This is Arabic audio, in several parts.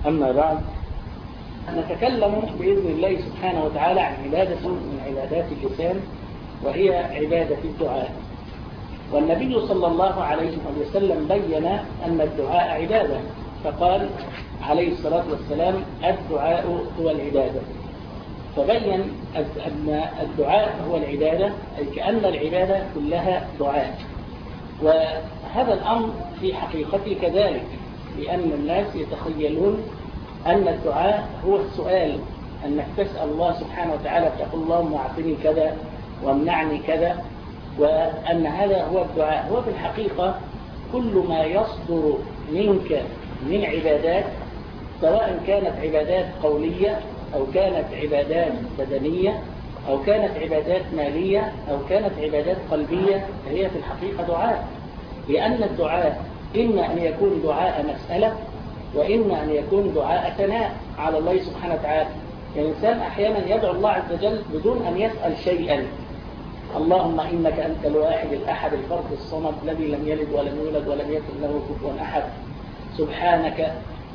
أما بعد، نتكلم بإذن الله سبحانه وتعالى عن عبادة من عبادات اللسان، وهي عبادة الدعاء. والنبي صلى الله عليه وسلم بين أن الدعاء عبادة، فقال عليه الصلاة والسلام: الدعاء هو العبادة. فبين أن الدعاء هو العبادة، أي كأن العبادة كلها دعاء. وهذا الأمر في حقيقته كذلك، لأن الناس يتخيلون أن الدعاء هو السؤال، أنك تسأل الله سبحانه وتعالى، تقول اللهم أعطني كذا وامنعني كذا، وأن هذا هو الدعاء. هو في الحقيقة كل ما يصدر منك من عبادات، سواء كانت عبادات قولية أو كانت عبادات بدنية أو كانت عبادات مالية أو كانت عبادات قلبية، هي في الحقيقة دعاء. لأن الدعاء إما أن يكون دعاء مسألة، وإما أن يكون دعاء ثناء على الله سبحانه وتعالى. الإنسان أحيانا يدعو الله عز وجل بدون أن يسأل شيئا: اللهم إنك أنت الواحد الأحد الفرد الصمد الذي لم يلد ولم يولد ولم يكن له كفوا أحد، سبحانك،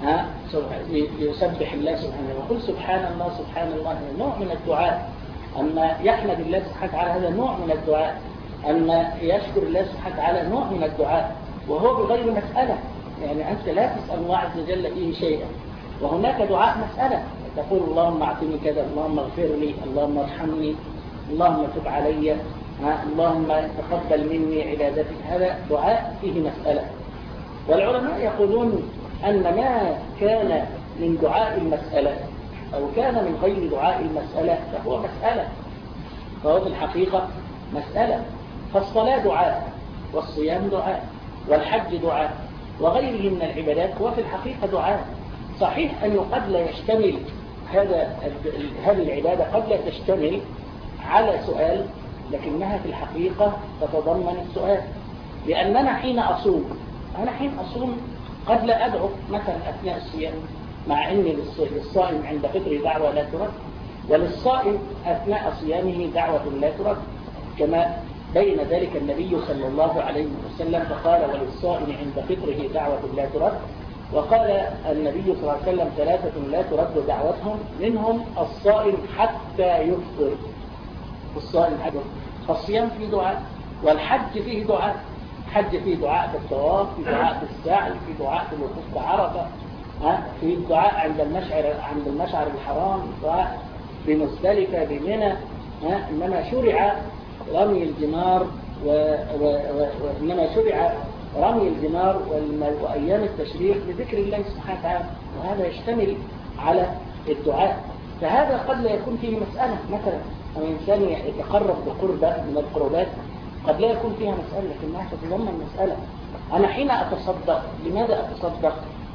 يسبح الله سبحانه ويقول سبحان الله سبحان الله. نوع من الدعاء. أما يحمد الله سبحانه وتعالى، هذا نوع من الدعاء. أما يشكر الله سبحانه وتعالى، نوع من الدعاء، وهو بغير مسألة. يعني أنت لا تسأل الله عز وجل فيه شيئا، وهناك دعاء مسألة، تقول اللهم أعطني كذا، اللهم اغفر لي، اللهم ارحمني، اللهم تب علي، اللهم تقبل مني عبادتك. هذا دعاء فيه مسألة. والعلماء يقولون أن ما كان من دعاء المسألة أو كان من غير دعاء المسألة فهو مسألة، فهو في الحقيقة مسألة. فالصلاة دعاء، والصيام دعاء، والحج دعاء، وغيره من العبادات هو في الحقيقة دعاء. صحيح أنه قد لا يشتمل هذه العبادة، قد لا تشتمل على سؤال، لكنها في الحقيقة تتضمن السؤال. لأننا حين أصوم، أنا حين أصوم قد لا أدعو مثلا أثناء الصيام، مع أن للصائم عند فطره دعوة لا ترد، وللصائم أثناء صيامه دعوة لا ترد، كما بين ذلك النبي صلى الله عليه وسلم فقال: وللصائم عند فطره دعوة لا ترد. وقال النبي صلى الله عليه وسلم: ثلاثة لا ترد دعوتهم، منهم الصائم حتى يفطر. الصائم حتى يفطر. فالصيام فيه دعاء، والحج فيه دعاء. الحج فيه دعاء في الطواف، في دعاء في السعي، في دعاء في الوقوف بعرفة، في الدعاء عند المشعر الحرام، دعاء بمزدلفة بمنى. إنما شرع رمي الجمار وإنما شرع رمي الجمار وأيام التشريق بذكر الله سبحانه وتعالى، وهذا يشتمل على الدعاء. فهذا قد لا يكون فيه مسألة، مثلا الإنسان يتقرب بقربة من القربات قد لا يكون فيها مسألة، لكنها تتضمن مسألة. أنا حين أتصدق، لماذا أتصدق؟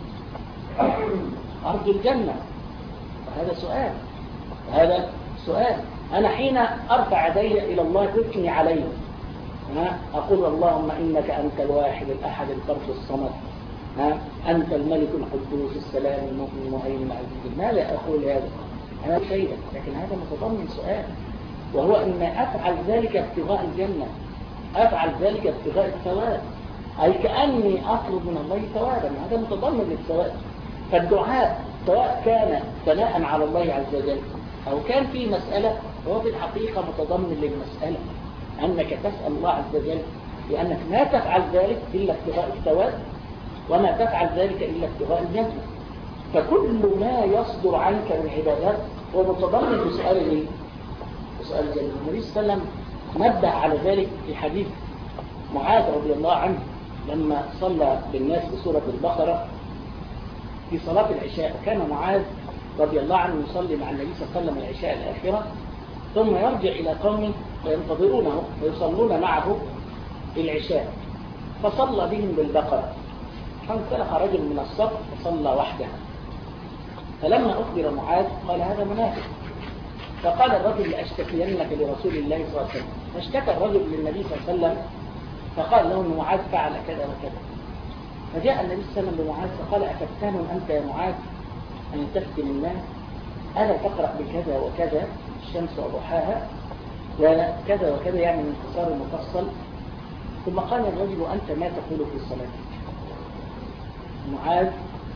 أرجو الجنة، وهذا سؤال، وهذا سؤال. أنا حين أرفع يدي إلى الله تثني عليه، أقول اللهم إنك أنت الواحد الأحد الفرد الصمد، أنت الملك القدوس السلام المؤمن المهيمن العزيز. ماذا أقول هذا؟ أنا شيئا، لكن هذا متضمن سؤال، وهو أن أفعل ذلك ابتغاء الجنة، أفعل ذلك ابتغاء الثواب، أي كأني أطلب من الله ثوابا. هذا متضمن للثواب. فالدعاء سواء كان ثناء على الله عز وجل أو كان في مسألة، هو في الحقيقة متضمن للمسألة، أنك تسأل الله عز وجل، لأنك لا تفعل ذلك إلا ابتغاء الثواب، وما تفعل ذلك إلا ابتغاء الجنة. فكل ما يصدر عنك من عبادات هو متضمن لسؤال الجنة. النبي صلى الله عليه وسلم نبه على ذلك في حديث معاذ رضي الله عنه لما صلى بالناس بسورة البقرة في صلاة العشاء. كان معاذ رضي الله عنه يصلي مع النبي صلى الله عليه وسلم العشاء الآخرة، ثم يرجع إلى قومه وينتظرونه ويصلون معه العشاء، فصلى بهم بالبقرة، فانسلخ رجل من الصف وصلى وحده. فلما أخبر معاذ قال: هذا منافق. فقال الرجل: لأشتكينك لرسول الله صلى الله عليه وسلم. فاشتكى الرجل للنبي صلى الله عليه وسلم، فقال له إن معاذ فعل كذا وكذا. فجاء النبي صلى الله عليه وسلم بمعاذ فقال: أفتان أنت يا معاذ أن تفتن الناس؟ ألا تقرأ بكذا وكذا الشمس وضحاها وكذا وكذا، يعني من انتصار مفصل. ثم قال الرجل: أنت ما تقول في صلاتك؟ معاذ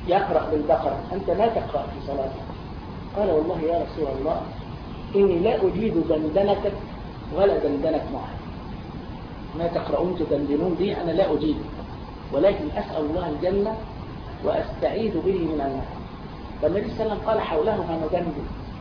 يقرأ بالبقرة أنت ما تقرأ في صلاتك؟ قال والله يا رسول الله إني لا أجيد دندنتك ولا دندنك معه. ما تقرؤون تدندنون دي أنا لا أجيد، ولكن أسأل الله الجنة وأستعيذ به من النار. فالنبي صلى الله عليه وسلم قال حولهما ندندن.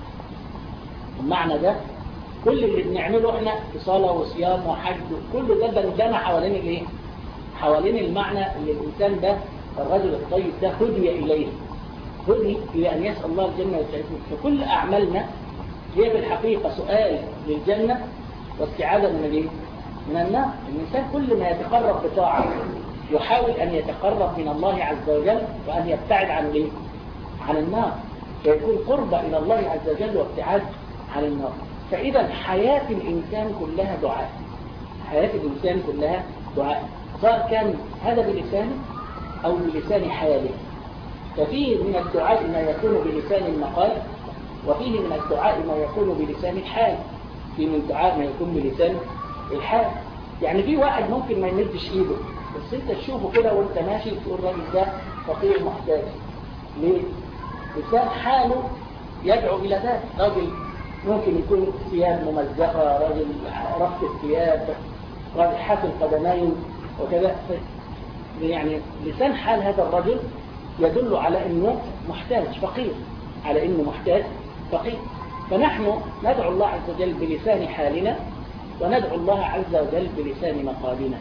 المعنى ده كل اللي بنعمله احنا في صلاة وصيام وحج كل ده دندنة حوالين الايه؟ حوالين المعنى اللي الإنسان ده الرجل الطيب ده هدي إليه، هدي إلى أن يسأل الله الجنة والسعادة. فكل أعمالنا هي بالحقيقة سؤال للجنة واستعاذة من الايه؟ من النار. الإنسان كل ما يتقرب بطاعة يحاول أن يتقرب من الله عز وجل وأن يبتعد عن الايه؟ عن النار، فيكون قرب إلى الله عز وجل وابتعاد عن النار. فإذا حياة الإنسان كلها دعاء، حياة الإنسان كلها دعاء، سواء كان هذا بلسانه أو بلسان حاله. ففيه من الدعاء ما يكون بلسان المقال، وفيه من الدعاء ما يكون بلسان الحال، فيه من الدعاء ما يكون بلسان الحال. يعني في واحد ممكن ما يمدش ايده، بس انت تشوفه كده وانت ماشي تقول الراجل ده فقير محتاج. ليه؟ لسان حاله يدعو إلى ذلك. راجل ممكن يكون ثياب ممزقة، راجل رفض الثياب، راجل حافل قدمين وكذا. يعني لسان حال هذا الرجل يدل على أنه محتاج فقير، على أنه محتاج فقير. فنحن ندعو الله عز وجل بلسان حالنا، وندعو الله عز وجل بلسان مقالنا.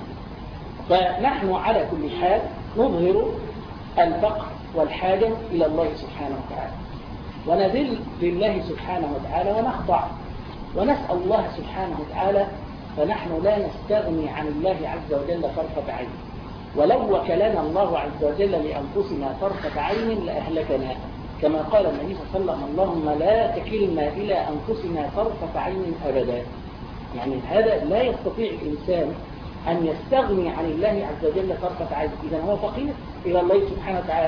فنحن على كل حال نظهر الفقر والحاجة إلى الله سبحانه وتعالى، ونذل لله سبحانه وتعالى ونخضع ونسأل الله سبحانه وتعالى. فنحن لا نستغني عن الله عز وجل طرفة عين، ولو وكلنا الله عز وجل لأنفسنا طرفة عين لأهلكنا، كما قال النبي صلى الله عليه وسلم اللهم لا تكلنا إلى أنفسنا طرفة عين أبدا. يعني هذا لا يستطيع الإنسان أن يستغني عن الله عز وجل طرفة عين، إذا هو فقير إلى الله سبحانه وتعالى.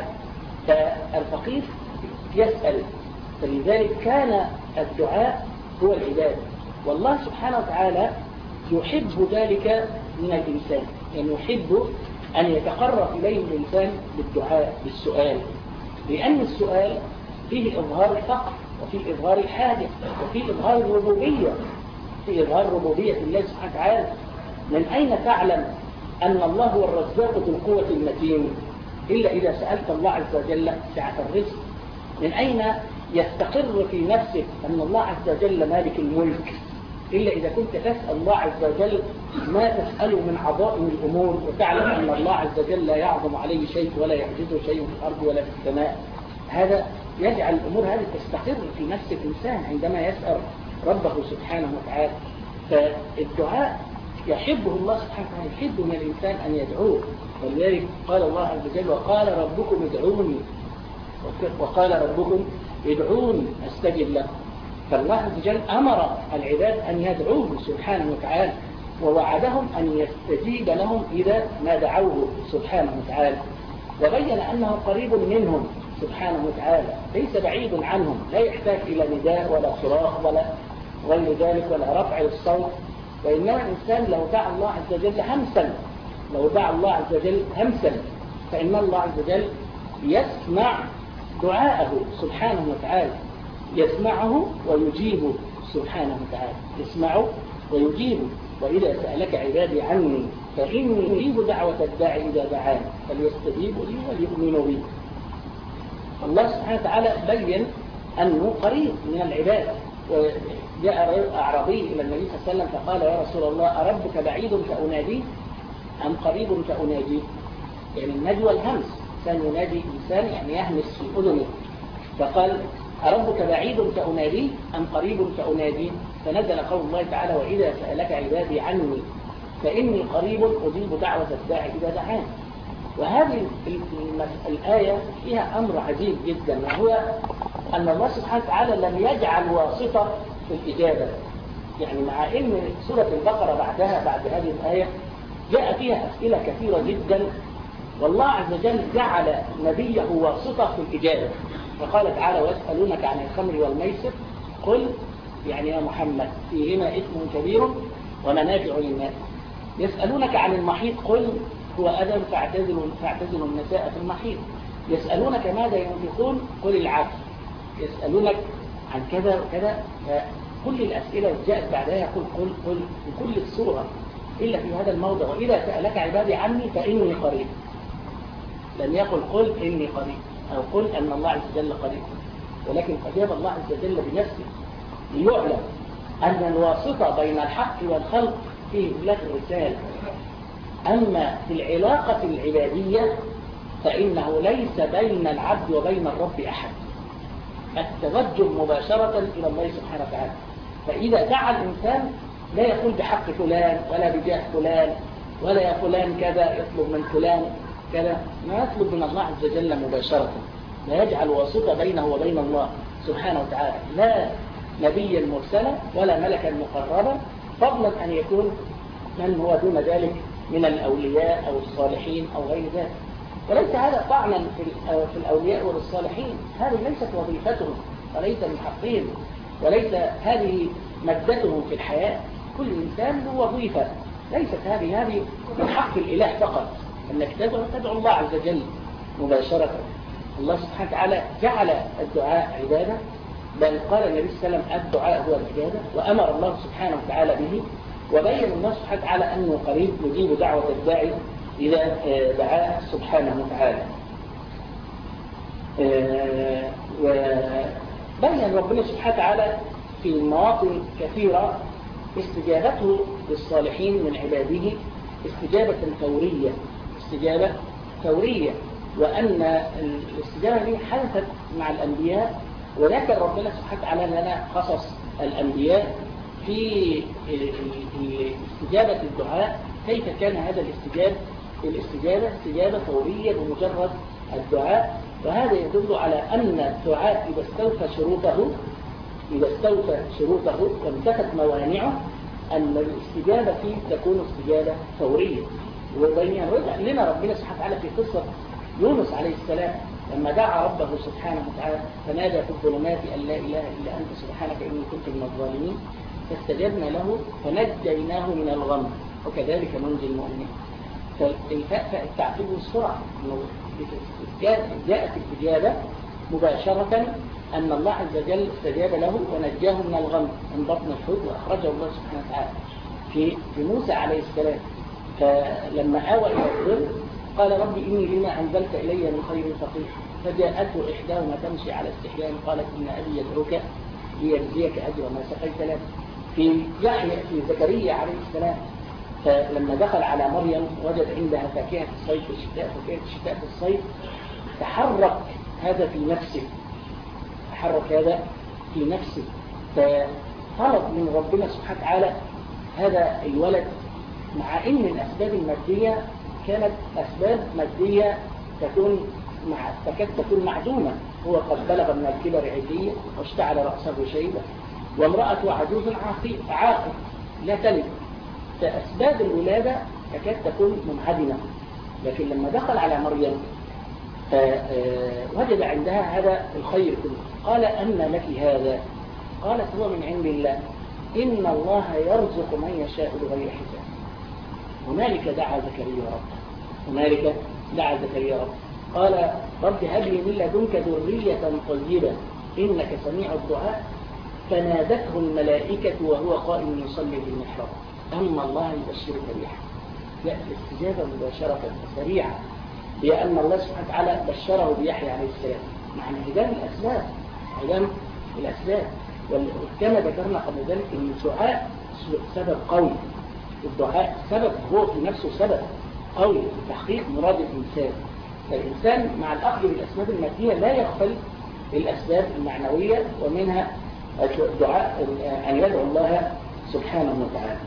فالفقير يسأل، فلذلك كان الدعاء هو العبادة، والله سبحانه وتعالى يحب ذلك من الإنسان، يعني يحب أن يتقرب إليه الإنسان بالدعاء بالسؤال، لأن السؤال فيه إظهار الفقر وفيه إظهار الحاجة وفيه إظهار الربوبية، في إظهار ربوبية الله سبحانه وتعالى. من أين تعلم أن الله هو الرزاق ذو القوة المتين إلا إذا سألت الله عز وجل سعة الرزق؟ من أين يستقر في نفسك أن الله عز وجل مالك الملك إلا إذا كنت تسأل الله عز وجل ما تسأله من عظائم الأمور، وتعلم أن الله عز وجل لا يعظم عليه شيء ولا يعجزه شيء في الأرض ولا في السماء. هذا يجعل الأمور هذه تستقر في نفس الإنسان عندما يسأل ربه سبحانه وتعالى. فالدعاء يحبه الله سبحانه وتعالى، يحب من الإنسان أن يدعوه. ولذلك قال الله عز وجل وقال ربكم ادعوني، وقال ربكم ادعوني أستجب لكم. فالله عز وجل أمر العباد أن يدعوه سبحانه وتعالى، ووعدهم أن يستجيب لهم إذا ما دعوه سبحانه وتعالى، وبين أنه قريب منهم سبحانه وتعالى، ليس بعيد عنهم، لا يحتاج إلى نداء ولا صراخ ولا غير ذلك ولا رفع الصوت. وإنما الإنسان لو دعا الله عز وجل همسا، لو دعا الله عز وجل همسا فإن الله عز وجل يسمع دعاءه سبحانه وتعالى، يسمعه ويجيبه سبحانه وتعالى، يسمعه ويجيبه. وإذا سألك عبادي عني فإني أجيب دعوة الداعي إذا دعاني فليستجيبوا لي وليؤمنوا بي. الله سبحانه وتعالى بين أنه قريب من العباد. وجاء أعرابي إلى النبي صلى الله عليه وسلم فقال يا رسول الله أربك بعيد فأناديه أم قريب فأناديه؟ يعني النجوى الهمس، إنسان ينادي إنسان يعني يهمس في أذنه، فقال أربك بعيد فأناديه أم قريب فأناديه؟ فنزل قول الله تعالى وإذا سألك عبادي عني فإني قريب أجيب دعوة الداعي إذا دعاني. وهذه الآية فيها أمر عجيب جدا، وهو أن الله سبحانه وتعالى لم يجعل واسطة في الإجابة. يعني مع أن سورة البقرة بعدها بعد هذه الآية جاء فيها أسئلة كثيرة جدا، والله عز وجل جعل نبيه واسطة في الإجابة. فقال تعالى ويسألونك عن الخمر والميسر قل يعني يا محمد فيهما إثم كبير ومنافع للناس. يسألونك عن المحيط قل هو أذى فاعتزلوا النساء في المحيط. يسألونك ماذا ينفقون قل العفو، يسألونك عن كذا وكذا، فكل الأسئلة جاءت بعدها يقول قل بكل الصورة إلا في هذا الموضع، وإذا سألك عبادي عني فإني قريب. لم يقل قل إني قريب أو قل أن الله عز وجل قريب، ولكن أجاب الله عز وجل بنفسه ليعلم أن الواسطة بين الحق والخلق فيه بلاغ الرسالة. أما في العلاقة العبادية فإنه ليس بين العبد وبين الرب أحد، التوجه مباشرة إلى الله سبحانه وتعالى. فإذا دعا الإنسان لا يقول بحق فلان ولا بجاه فلان ولا يا فلان كذا يطلب من فلان كذا، ما يطلب من الله عز وجل مباشرة، لا يجعل واسطة بينه وبين الله سبحانه وتعالى، لا نبيا مرسلا ولا ملكا مقربا، فضلا أن يكون من هو دون ذلك من الأولياء أو الصالحين أو غير ذلك. وليس هذا طعنا في الأولياء والصالحين، هذه ليست وظيفتهم وليس من حقهم، وليس هذه مادتهم في الحياة. كل إنسان له وظيفة، ليست هذه من حق الإله فقط أنك تدعو الله عز وجل مباشرة. الله سبحانه وتعالى جعل الدعاء عبادة، بل قال النبي صلى الله عليه وسلم الدعاء هو العبادة، وأمر الله سبحانه وتعالى به، وبين الله سبحانه وتعالى أنه قريب يجيب دعوة الداعي إذا دعاه سبحانه وتعالى. وبين ربنا سبحانه وتعالى في مواطن كثيرة استجابته للصالحين من عباده استجابة فورية، وأن الاستجابة دي حدثت مع الأنبياء، وذكر ربنا سبحانه وتعالى لنا قصص الأنبياء في استجابة الدعاء، كيف كان هذا الاستجابة استجابة فورية بمجرد الدعاء. وهذا يدل على أن الدعاء إذا استوفى شروطه وانتفت موانعه أن الاستجابة فيه تكون استجابة فورية. وبين لنا ربنا سبحانه وتعالى في قصة يونس عليه السلام لما دعا ربه سبحانه وتعالى فنادى في الظلمات أن لا إله إلا أنت سبحانك إني كنت من الظالمين، فاستجبنا له فنجيناه من الغم وكذلك ننجي المؤمنين. فالفاء التعقيب والسرعة، جاءت الاستجابة مباشرة أن الله عز وجل استجاب له ونجاه من الغم من بطن الحوت وأخرجه الله سبحانه وتعالى. في موسى عليه السلام فلما آوى إلى الظل قال ربي إني لما أنزلت إلي من خير فقير، فجاءته إحداهما تمشي على استحياء قالت إن أبي يدعوك ليجزيك أجر ما سقيت له. في زكريا عليه السلام فلما دخل على مريم وجد عندها فاكهة الصيف والشتاء، فاكهة الشتاء في الصيف، تحرك هذا في نفسه فطلب من ربنا سبحانه وتعالى هذا الولد، مع ان الاسباب الماديه كانت اسباب ماديه تكاد تكون معدومه. هو قد بلغ من الكبر عتيه واشتعل راسه شيبه وامراته عجوز عاقر لا تلد، فاسباب الولاده تكاد تكون منعدمه. لكن لما دخل على مريم وجد عندها هذا الخير كله، قال أن لك هذا؟ قالت هو من عند الله إن الله يرزق من يشاء بغير حساب. هنالك دعا زكريا ربه قال رب هب لي من لدنك ذرية طيبة إنك سميع الدعاء، فنادته الملائكة وهو قائم يصلي في المحراب أما الله يبشرك بيحيى. يأتي الاستجابة مباشرة سريعة، لأن الله سبحانه وتعالى بشره بيحيى عليه السلام. مع انعدام الأسباب وكما ذكرنا قبل ذلك أن الدعاء سبب قوي، الدعاء سبب هو في نفسه سبب قوي لتحقيق مراد الإنسان. فالإنسان مع الأخذ بالأسباب المادية لا يغفل الأسباب المعنوية، ومنها الدعاء أن يدعو الله سبحانه وتعالى.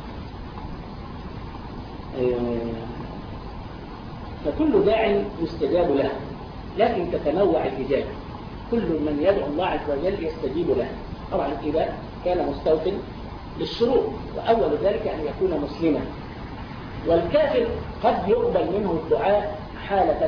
فكل داع يستجاب له، لكن تتنوع الإجابة، كل من يدعو الله عز وجل يستجيب له، طبعا إذا كان مستوفٍ للشروط، وأول ذلك أن يكون مسلما. والكافر قد يقبل منه الدعاء حالة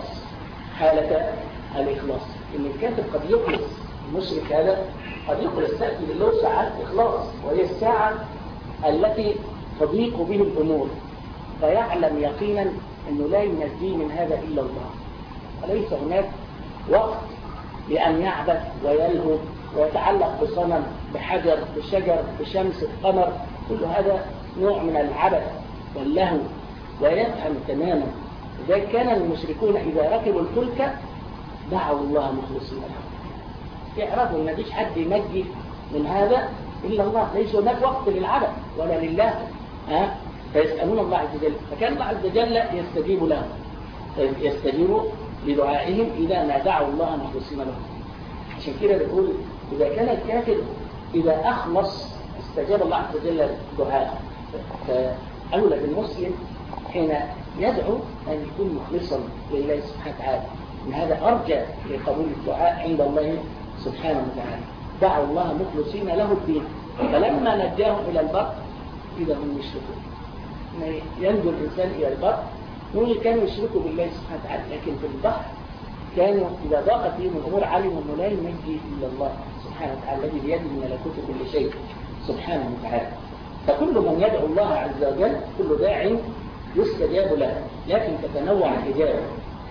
الإخلاص، إن الكافر قد يخلص، المشرك هذا قد يخلص، تأتي له ساعات إخلاص، وهي الساعة التي تضيق به الأمور، فيعلم يقينا أنه لا ينجيه من هذا إلا الله، وليس هناك وقت لأن يعبث ويلهو ويتعلق بصنم، بحجر، بشجر، بشمس، بقمر. كل هذا نوع من العبث واللهو، ويفهم تماما. إذا كان المشركون إذا ركبوا الفلك دعوا الله مخلصين له، يعرفوا أن مفيش حد ينجي من هذا إلا الله، ليس هناك وقت للعبث ولا لله. فيسألون الله عز وجل، فكان الله عز وجل يستجيب لهم، يستجيب لدعائهم إذا ما دعوا الله مخلصين له. عشان كده بيقول إذا كان الكافر إذا أخلص استجاب الله عز وجل دعاءه، فأولى بالمسلم حين يدعو أن يكون مخلصا لله سبحانه وتعالى، من هذا أرجى لقبول الدعاء عند الله سبحانه وتعالى. دعوا الله مخلصين له الدين، فلما نجاهم إلى البر إذا هم يشركون. ينجو الإنسان إلى البر، نقول كانوا يشركوا بالله سبحانه وتعالى، لكن في البحر كانوا إذا ضاقت بهم الأمور علموا أنه لا ينجي إلا الله سبحانه وتعالى الذي بيده ملكوت كل شيء سبحانه وتعالى. فكل من يدعو الله عز وجل كل داع يستجاب له، لكن تتنوع الإجابة،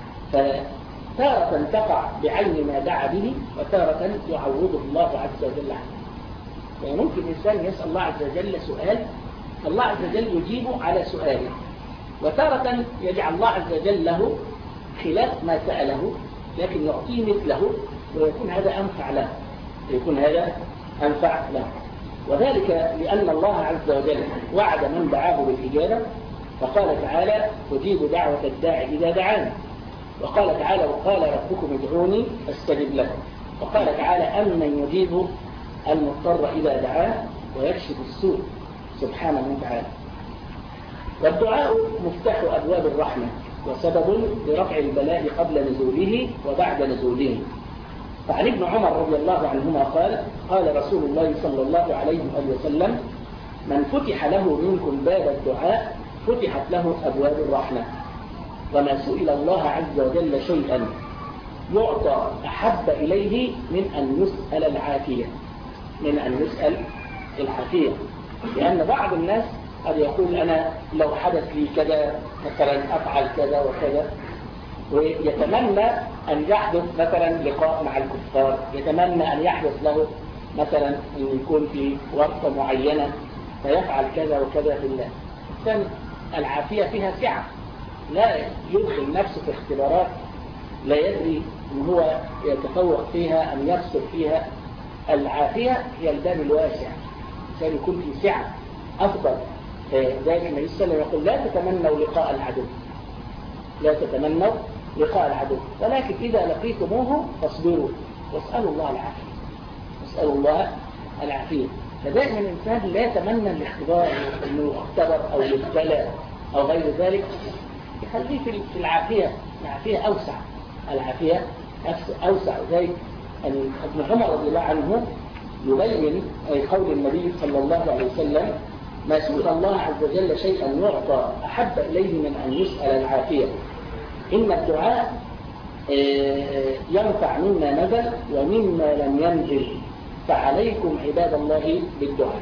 فتارة تقع بعين ما دعا به، وتارة يعوضه الله عز وجل عنه. يعني ممكن الإنسان يسأل الله عز وجل سؤال فالله عز وجل يجيبه على سؤاله، وتارة يجعل الله عز وجل له خلاف ما سأله لكن يعطيه مثله، ويكون هذا أنفع له، يكون هذا أنفع له. وذلك لأن الله عز وجل وعد من دعاه بالإجابة، فقال تعالى أجيب دعوة الداعي إذا دعاني، وقال تعالى وقال ربكم ادعوني أستجب لكم، وقال تعالى أمن يجيب المضطر إذا دعاه ويكشف السوء سبحانه وتعالى. والدعاء مفتاح أبواب الرحمة وسبب لرفع البلاء قبل نزوله وبعد نزوله. فعن ابن عمر رضي الله عنهما قال رسول الله صلى الله عليه وسلم من فتح له منكم باب الدعاء فتحت له أبواب الرحمة، وما سئل الله عز وجل شيئا يعطى أحب إليه من أن يسأل العافية، من أن يسأل العافية. لأن بعض الناس قد يقول أنا لو حدث لي كذا مثلا أفعل كذا وكذا، ويتمنى أن يحدث مثلا لقاء مع الكفار، يتمنى أن يحدث له مثلا أن يكون في ورطة معينة فيفعل كذا وكذا في الله. كان العافية فيها سعة، لا يدخل نفسه في اختبارات لا يدري أن هو يتفوق فيها أن يفسد فيها. العافية هي الباب الواسع، عشان يكون في سعة أفضل. دائما النبي صلى الله عليه وسلم يقول لا تتمنوا لقاء العدو، لا تتمنوا لقاء العدو، ولكن إذا لقيتموه فاصبروا واسألوا الله العافية، واسألوا الله العافية. فدائما الإنسان لا يتمنى الاختبار أنه يختبر أو يبتلى أو غير ذلك، يخليه في العافية. العافية أوسع، العافية أوسع. زي ابن عمر رضي الله عنه يبين قول النبي صلى الله عليه وسلم ما سئل الله عز وجل شيئا يعطى أحب إليه من أن يسأل العافية. إن الدعاء ينفع مما نزل ومما لم ينزل، فعليكم عباد الله بالدعاء.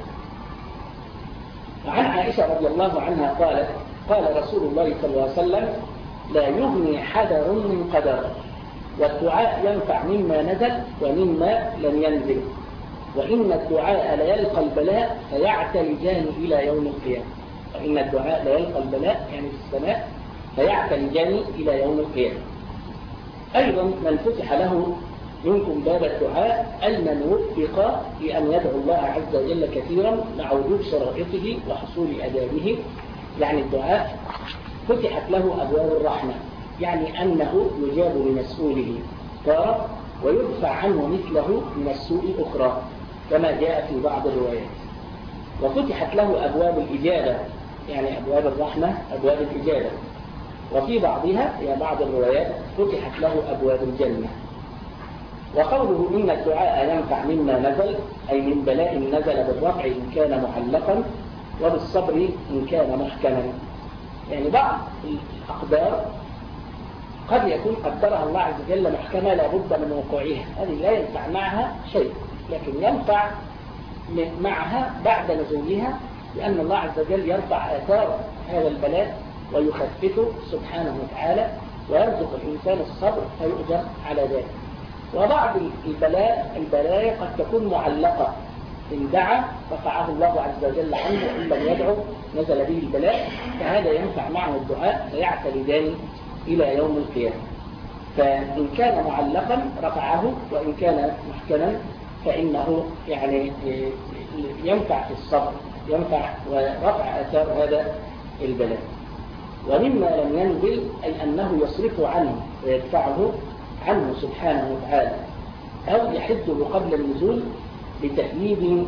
وعن عائشة رضي الله عنها قالت قال رسول الله صلى الله عليه وسلم لا يغني حذر من قدر، والدعاء ينفع مما نزل ومما لم ينزل، وإن الدعاء ليلقى البلاء فيعتلجان إلى يوم القيامة. وإن الدعاء ليلقى البلاء يعني في السماء فيعتلجان إلى يوم القيامة. أيضا من فتح له منكم باب الدعاء أي من وفق لأن يدعو الله عز وجل كثيرا مع وجود شرائطه وحصول أدابه، يعني الدعاء فتحت له أبواب الرحمة، يعني أنه يجاب لمسؤوله تارة ويدفع عنه مثله من السوء أخرى كما جاء في بعض الروايات. وفتحت له أبواب الإجابة، يعني أبواب الرحمة أبواب الإجابة. وفي بعضها يا بعض الروايات فتحت له أبواب الجنة. وقوله إن الدعاء ينفع مما نزل أي من بلاء نزل بالرفع إن كان معلقا وبالصبر إن كان محكما. يعني بعض الأقدار قد يكون قدرها الله عز وجل محكمة لابد من وقوعها، هذه لا ينفع معها شيء، لكن ينفع معها بعد نزولها، لأن الله عز وجل يرفع آثار هذا البلاء ويخففه سبحانه وتعالى ويرزق الإنسان الصبر فيؤجر على ذلك. وبعض البلايا قد تكون معلقة، إن دعا رفعه الله عز وجل عنه، وإن لم يدعو نزل به البلاء، فهذا ينفع معه الدعاء فيعتمدان إلى يوم القيامة. فإن كان معلقا رفعه، وإن كان محكما فإنه يعني ينفع في الصبر، ينفع ورفع آثار هذا البلاء. ومما لم ينزل أي أنه يصرف عنه ويدفعه عنه سبحانه وتعالى، أو يحده قبل النزول لتأييد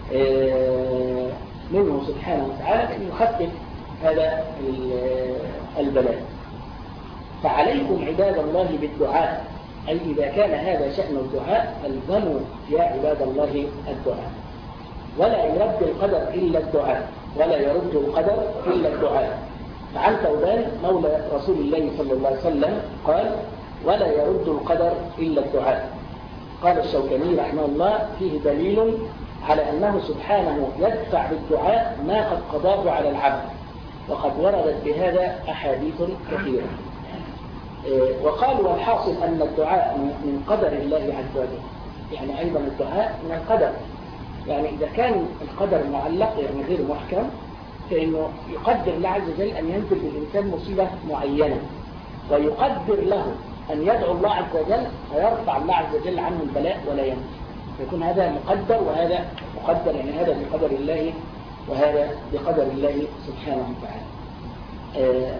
منه سبحانه وتعالى أن يخفف هذا البلاء. فعليكم عباد الله بالدعاء، أي إذا كان هذا شأن الدعاء فالزموا يا عباد الله الدعاء. ولا يرد القدر إلا الدعاء، ولا يرد القدر إلا الدعاء. فعن ثوبان مولى رسول الله صلى الله عليه وسلم قال: ولا يرد القدر إلا الدعاء. قال الشوكاني رحمه الله: فيه دليل على أنه سبحانه يدفع بالدعاء ما قد قضاه على العبد، وقد وردت بهذا أحاديث كثيرة. وقالوا: والحاصل أن الدعاء من قدر الله عز وجل، يعني أيضا الدعاء من القدر. يعني إذا كان القدر معلق يعني غير محكم، فإنه يقدر الله عز وجل أن ينزل بالإنسان مصيبة معينة، ويقدر له أن يدعو الله عز وجل فيرفع الله عز وجل عنه البلاء ولا ينزل. فيكون هذا مقدر وهذا مقدر، يعني هذا بقدر الله وهذا بقدر الله سبحانه وتعالى.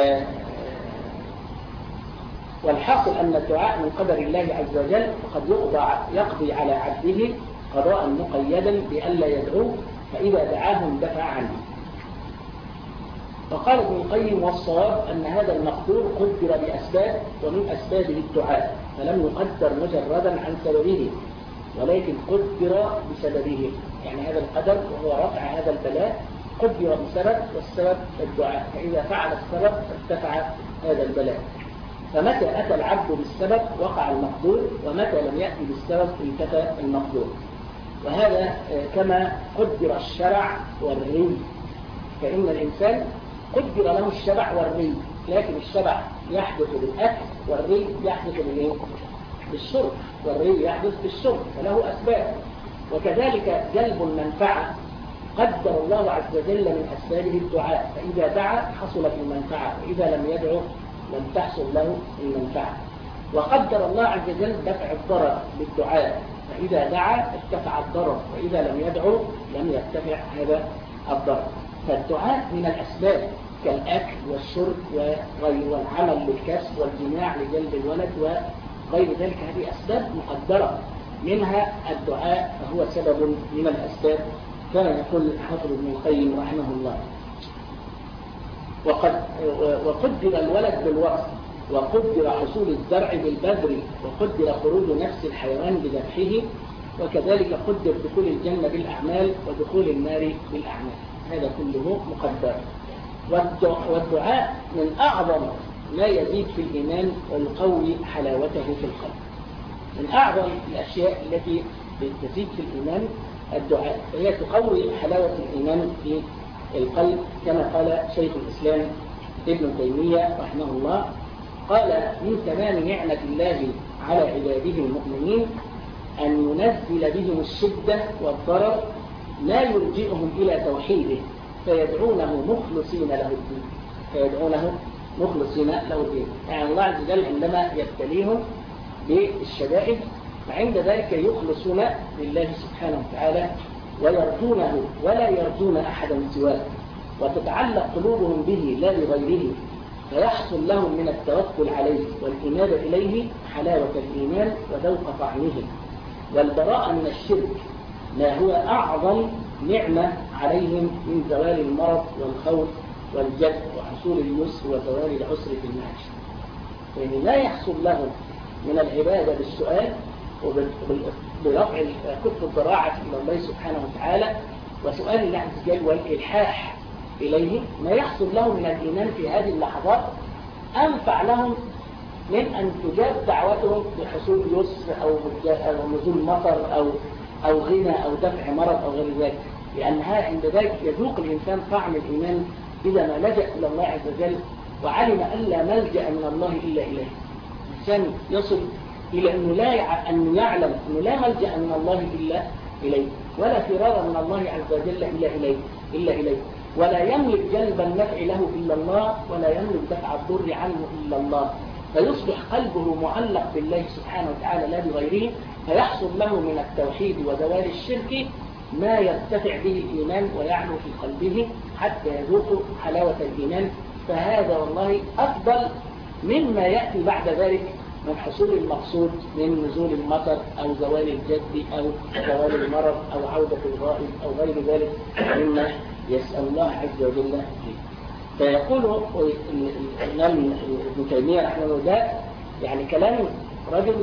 والحاصل أن الدعاء من قدر الله عز وجل، وقد يقضي على عبده قضاء مقيدا بألا يدعوه، فإذا دعاه اندفع عنه. فقال ابن القيم: والصواب أن هذا المقدور قدر بأسباب، ومن أسبابه الدعاء، فلم يقدر مجردا عن سببه، ولكن قدر بسببه. يعني هذا القدر وهو رفع هذا البلاء قدر بسبب، والسبب الدعاء، فإذا فعل السبب ارتفع هذا البلاء. فمتى أتى العبد بالسبب وقع المقدور، ومتى لم يأتي بالسبب انتفى المقدور. وهذا كما قدر الشرع والري، فإن الإنسان قدر له الشبع والري، لكن الشبع يحدث بالأكل والري يحدث بالشرب، والري يحدث بالشرب، فله أسباب. وكذلك جلب المنفعة قدر الله عز وجل من أسبابه الدعاء، فإذا دعا حصلت المنفعة، وإذا لم يدعو لم تحصل له المنفعة. وقدر الله عز وجل دفع الضرر بالدعاء، فإذا دعا ارتفع الضرر، وإذا لم يدعو لم يرتفع هذا الضرر. فالدعاء من الأسباب كالأكل والشرب وغير، والعمل للكسب والجماع لجلب الولد وغير ذلك، هذه أسباب مقدرة، منها الدعاء فهو سبب من الأسباب، كما يقول حافظ ابن القيم رحمه الله. وقدر الولد بالوصف، وقدر حصول الزرع بالبذر، وقدر خروج نفس الحيوان بذبحه، وكذلك قدر دخول الجنة بالأعمال ودخول النار بالأعمال. هذا كله مقدر. والدعاء من أعظم ما يزيد في الإيمان ويقوي حلاوته في القلب. من أعظم الأشياء التي تزيد في الإيمان الدعاء، فهي تقوي حلاوة الإيمان في القلب، كما قال شيخ الإسلام ابن تيمية رحمه الله: قال: من تمام نعمة الله على عباده المؤمنين أن ينزل بهم الشدة والضرر لا يرجئهم إلى توحيده، فيدعونه مخلصين له الدين. يعني الله عز وجل عندما يبتليهم بالشدائد، فعند ذلك يخلصون لله سبحانه وتعالى ويرجونه ولا يرجون أحدا سواه، وتتعلق قلوبهم به لا بغيره، فيحصل لهم من التوكل عليه والإنابة إليه حلاوة الإيمان وذوق طعمه، والبراءة من الشرك، ما هو أعظم نعمة عليهم من زوال المرض والخوف والجد وحصول اليسر وزوال العسر في المعيش. يعني لا يحصل لهم من العبادة بالسؤال وبرفع كف الضراعة إلى الله سبحانه وتعالى وسؤال الله عز وجل والإلحاح إليه، ما يحصل لهم من الإيمان في هذه اللحظات أنفع لهم من أن تجاب دعوتهم بحصول يسر أو نزول مطر أو غنى أو دفع مرض أو غير ذلك، لأنها عند ذلك يذوق الإنسان طعم الإيمان إذا ما لجأ إلى الله عز وجل وعلم أن لا ملجأ من الله إلا إليه. الإنسان يصل إلى أنه أنه يعلم أنه لا ملجأ من الله إلا إليه، ولا فرار من الله عز وجل إلا إليه، ولا يملك جلب النفع له إلا الله، ولا يملك دفع الضر عنه إلا الله، فيصبح قلبه معلق بالله سبحانه وتعالى لا بغيره، فيحصل له من التوحيد وزوال الشرك ما يرتفع به الإيمان ويعلو في قلبه حتى يذوق حلاوة الإيمان. فهذا والله أفضل مما يأتي بعد ذلك من حصول المقصود من نزول المطر أو زوال الجد أو زوال المرض أو عودة الغائب أو غير ذلك مما يسأل الله عز وجل فيه. فيقول الإمام ابن تيمية رحمه الله ده يعني كلام رجل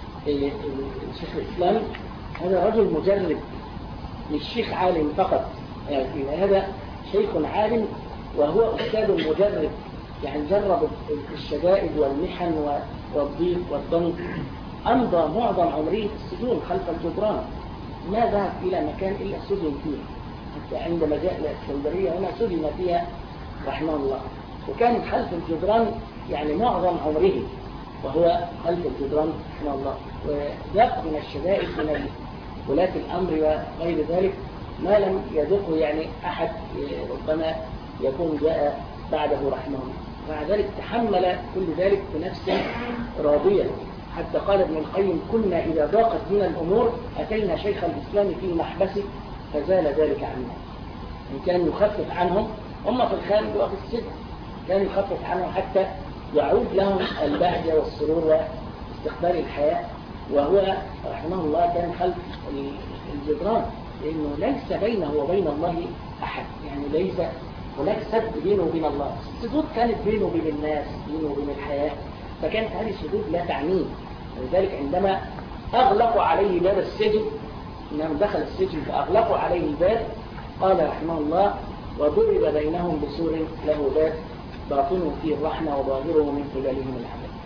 شيخ الإسلام، هذا رجل مجرب مش شيخ عالم فقط، يعني هذا شيخ عالم وهو أستاذ مجرب، يعني جرب الشدائد والمحن والضيق والضنك، أمضى معظم عمره في السجون خلف الجدران، ما ذهب إلى مكان إلا سجن فيه، حتى عندما جاء إلى الإسكندرية هنا سجن فيها رحمه الله، وكان خلف الجدران يعني معظم عمره وهو خلف الجدران رحمه الله، وذاق من الشدائد من ولاة الأمر وغير ذلك ما لم يذقه يعني أحد ربما يكون جاء بعده رحمه الله. مع ذلك تحمل كل ذلك بنفس راضية، حتى قال ابن القيم: كنا إذا ضاقت بنا الأمور أتينا شيخ الإسلام في محبسه فزال ذلك عنا. إن كان يخفف عنهم هم في الخارج وفي السجن، كان يخفف عنهم حتى يعود لهم البهجة والسرور واستقبال الحياة، وهو رحمه الله كان خلف الجدران، لأنه ليس بينه وبين الله أحد، يعني ليس هناك سد بينه وبين الله. السدود كانت بينه وبين الناس، بينه وبين الحياة، فكانت هذه السدود لا تعنيه. ولذلك عندما أغلقوا عليه باب السجن، إنهم دخل السجن فأغلقوا عليه الباب، قال رحمه الله: وضرب بينهم بسور له باب باطنه فيه الرحمة وظاهره من قبلهم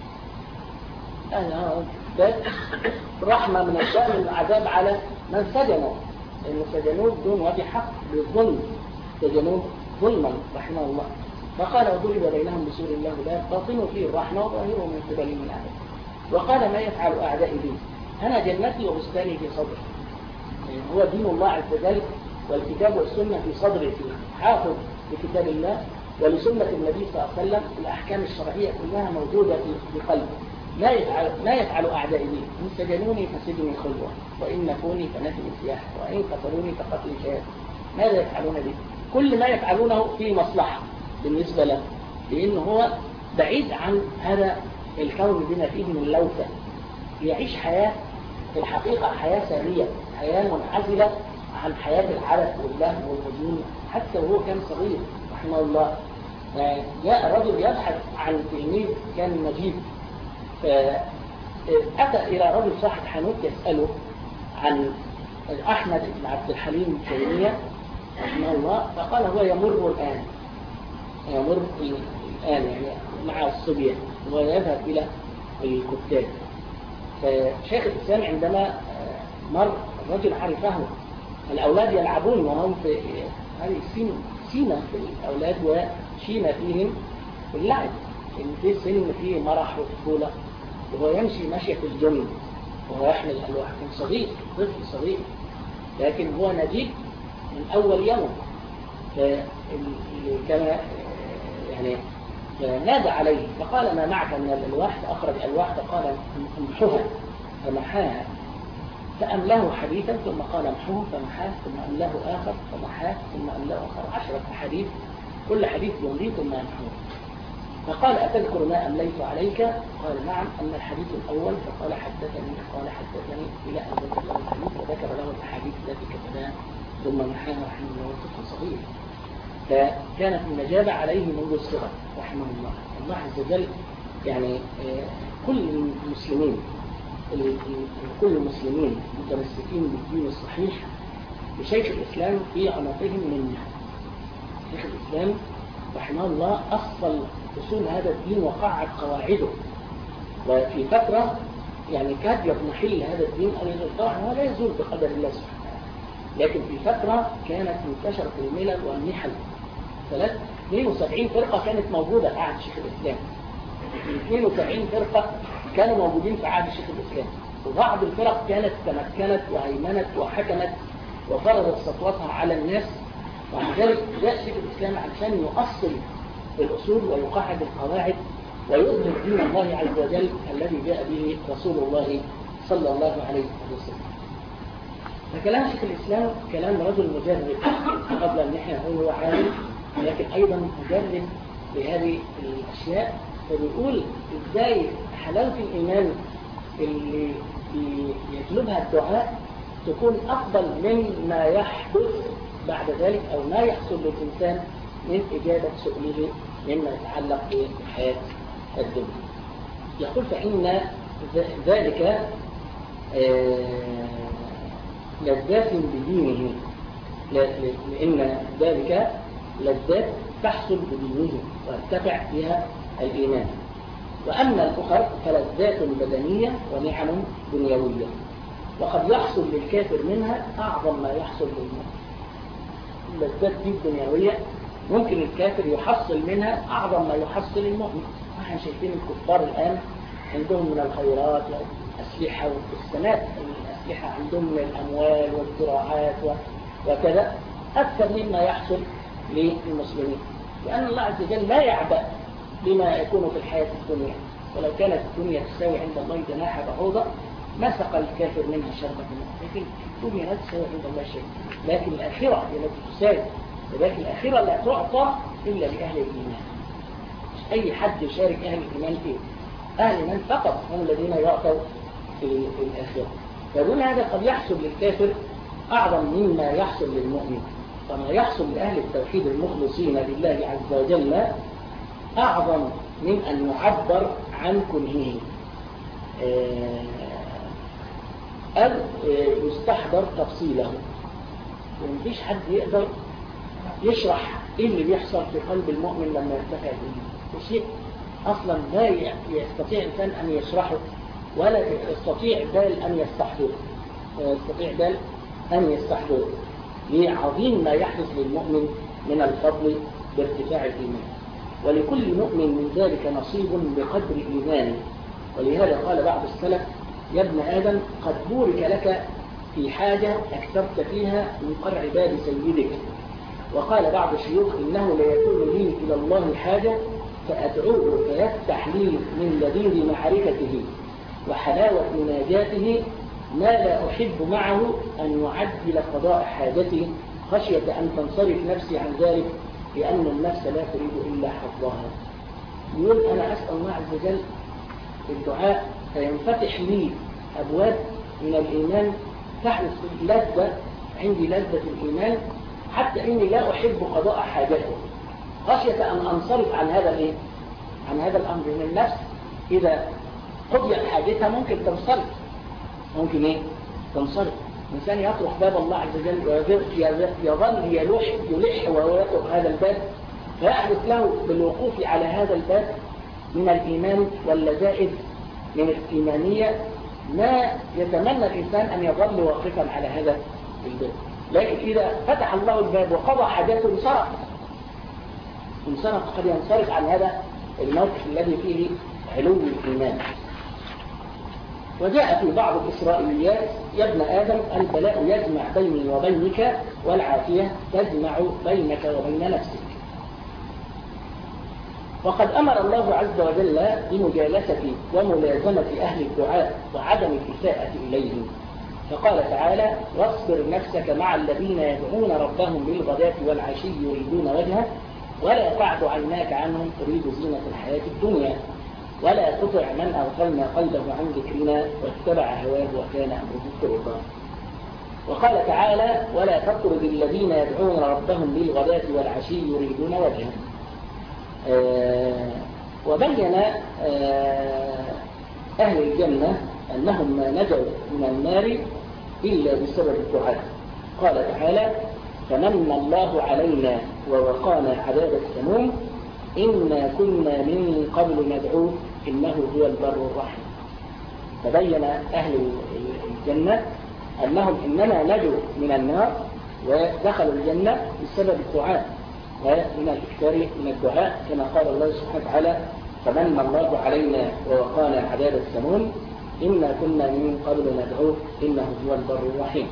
العذاب. باب رحمة من الشأن العذاب على من سجنوا، لأنه سجنوه بدون وجه حق، بالظلم سجنوه ظلما رحمه الله. فقال: وضرب بينهم بسور له باب باطنه فيه الرحمة وظاهره من قبلهم العذاب. وقال: ما يفعل أعدائي بي؟ أنا جنتي وبستاني في صدري. يعني هو دين الله عز وجل والكتاب والسنة في صدري، فيه حافظ لكتاب الله ولسنة النبي صلى الله عليه وسلم، الأحكام الشرعية كلها موجودة في قلبه. ما يفعل أعدائي بي؟ إن سجنوني فسجني خلوة، وإن نفوني فنفي سياحة، وإن قتلوني فقتل شهادة. ماذا يفعلون به؟ كل ما يفعلونه فيه مصلحة بالنسبة له، لأنه هو بعيد عن هذا الكون بما فيه من لوثة، يعيش حياة في الحقيقة حياة سامية، حياة منعزلة عن حياة العرف واللهو والهجوم. حتى وهو كان صغير رحمه الله جاء رجل يبحث عن تلميذ كان نجيب، فأتى إلى رجل صاحب حانوت يسأله عن أحمد بن عبد الحليم التيمية رحمه الله، فقال: هو يمر الآن يعني مع الصبية ويذهب إلى الكتاب. فشيخ الإسلام عندما مر الرجل عرفه، الأولاد يلعبون وهم في هذه سينة في الأولاد وشينة فيهم اللعب، إن في سن فيه مرح وطفولة، وهو يمشي مشية الجن وهو يحمل الألواح، كان صغير، طفل صغير، لكن هو نجيب من أول يوم. كما يعني نادى عليه فقال: ما معك من الألواح؟ فأخرج ألواح فقال: امحوها، فمحاها، فأملاه حديثا ثم قال: امحوه، فمحاه، ثم أملاه آخر فمحاه، ثم أملاه آخر، 10 أحاديث، كل حديث يمليه ثم يمحوه. فقال: أتذكر ما أمليت عليك؟ قال: نعم. أما الحديث الأول فقال: حدثني، قال: حدثني، إلى أن ذكر له الحديث وذكر له الأحاديث التي كتبها ثم محاها رحمه الله طفل صغير. فكانت النجابة عليه منذ الصغر رحمه الله. الله عز وجل يعني كل المسلمين متمسكين بالدين الصحيح بشيخ الإسلام في عناقهم منه. شيخ الإسلام رحمه الله أصل أصول هذا الدين وقعد قواعده، وفي فترة يعني كاد يضمحل هذا الدين أن يزول، طبعا هو لا يزول بقدر الله سبحانه، لكن في فترة كانت انتشرت الملل والنحل، 72 فرقة كانت موجودة في عهد شيخ الإسلام. 72 فرقة كانوا موجودين في عهد شيخ الإسلام، وبعض الفرق كانت تمكنت وهيمنت وحكمت وفرضت سطوتها على الناس، ومع ذلك جاء شيخ الإسلام عشان يؤصل الأصول ويقعد القواعد ويظهر دين الله عز وجل الذي جاء به رسول الله صلى الله عليه وسلم. فكلام شيخ الإسلام كلام رجل مجرد، قبل أن احنا نقول هو عالم، لكن أيضا مجرد لهذه الأشياء. فبيقول إزاي حلاوة الإيمان اللي يطلبها الدعاء تكون أفضل مما يحدث بعد ذلك أو ما يحصل للإنسان من إجابة سؤاله مما يتعلق بحياة الدنيا. يقول فإن ذلك لذات بدينه، لأن ذلك لذات تحصل بدينه ويرتفع فيها الإيمان. وأما الأخر فلذات بدنية ونعم دنيوية، وقد يحصل للكافر منها أعظم ما يحصل للمؤمن. اللذات دي الدنيوية ممكن الكافر يحصل منها أعظم ما يحصل المؤمن. نحن شايفين الكفار الآن عندهم من الخيرات والأسلحة والسنات، الأسلحة عندهم من الأموال والزراعات وكذا أكثر مما يحصل للمسلمين، لأن الله عز وجل لا يعبأ بما يكون في الحياة الدنيا، ولو كانت الدنيا تساوي عند الله جناح بعوضة ما سقى الكافر منها شربة ماء. لكن الدنيا لا تساوي عند الله شيء، لكن الآخرة هي التي تساوي، ولكن الآخرة لا تعطى إلا لأهل الإيمان. مش أي حد يشارك أهل الإيمان فيه، أهل الإيمان فقط هم الذين يعطوا في الآخرة. فدون هذا قد يحصل للكافر أعظم مما يحصل للمؤمن، فما يحصل لأهل التوحيد المخلصين لله عز وجل أعظم من أن يعبر عن كنهه أو يستحضر تفصيله. ومفيش حد يقدر يشرح إيه اللي بيحصل في قلب المؤمن لما يرتفع به، شيء أصلا لا يستطيع إنسان أن يشرحه ولا يستطيع بال أن يستحضره. لعظيم ما يحدث للمؤمن من الفضل بارتفاع الإيمان، ولكل مؤمن من ذلك نصيب بقدر إيمانه. ولهذا قال بعض السلف: يا ابن آدم قد بورك لك في حاجة أكثرت فيها من قرع باب سيدك. وقال بعض الشيوخ: إنه ليكون لي إلى الله حاجة فأدعوه فيفتح لي من لذيذ معرفته وحلاوة مناجاته ما لا أحب معه أن يعجل قضاء حاجتي خشية أن تنصرف نفسي عن ذلك، لأن النفس لا تريد إلا حظها. يقول: أنا أسأل الله عز وجل في الدعاء فينفتح لي أبواب من الإيمان، تحدث لذة عندي، لذة الإيمان، حتى إني لا أحب قضاء حاجته خشية أن أنصرف عن هذا الأمر. من النفس إذا قضيت حاجتها ممكن تنصرف، ممكن تنصرف. الإنسان يطرق باب الله عز وجل ويظل يلح وهو يطرق هذا الباب، فيحدث له بالوقوف على هذا الباب من الإيمان واللذائذ من الإيمانية ما يتمنى الإنسان أن يظل واقفا على هذا الباب. لكن إذا فتح الله الباب وقضى حاجته انصرف، قد ينصرف عن هذا الموقف الذي فيه علو الإيمان. وجاء في بعض الإسرائيليات: يا ابن آدم البلاء يجمع بيني وبينك، والعافية تجمع بينك وبين نفسك. وقد أمر الله عز وجل بمجالسة وملازمة أهل الدعاء وعدم الإساءة إليهم، فقال تعالى: واصبر نفسك مع الذين يدعون ربهم بالغداة والعشي يريدون وجهه ولا تعد عيناك عنهم تريد زينة الحياة الدنيا ولا تطع من أغفلنا قلبه عن ذكرنا واتبع هواه وكان أمره فرطا. وقال تعالى: ولا تطرد الذين يدعون ربهم بالغداة والعشي يريدون وجهه. وبين أهل الجنة أنهم ما نجوا من النار إلا بسبب الدعاء. قال تعالى: فمن الله علينا ووقانا عذاب السموم إنا كنا من قبل ندعوه إنه هو البر الرحيم. فبين أهل الجنة أنهم إنما نجوا من النار ودخلوا الجنة بسبب الدعاء، ومن الإكثار من الدعاء كما قال الله سبحانه وتعالى: فمن الله علينا ووقانا عذاب السموم إنا كنا من قبل ندعوه إنه هو البر الرحيم.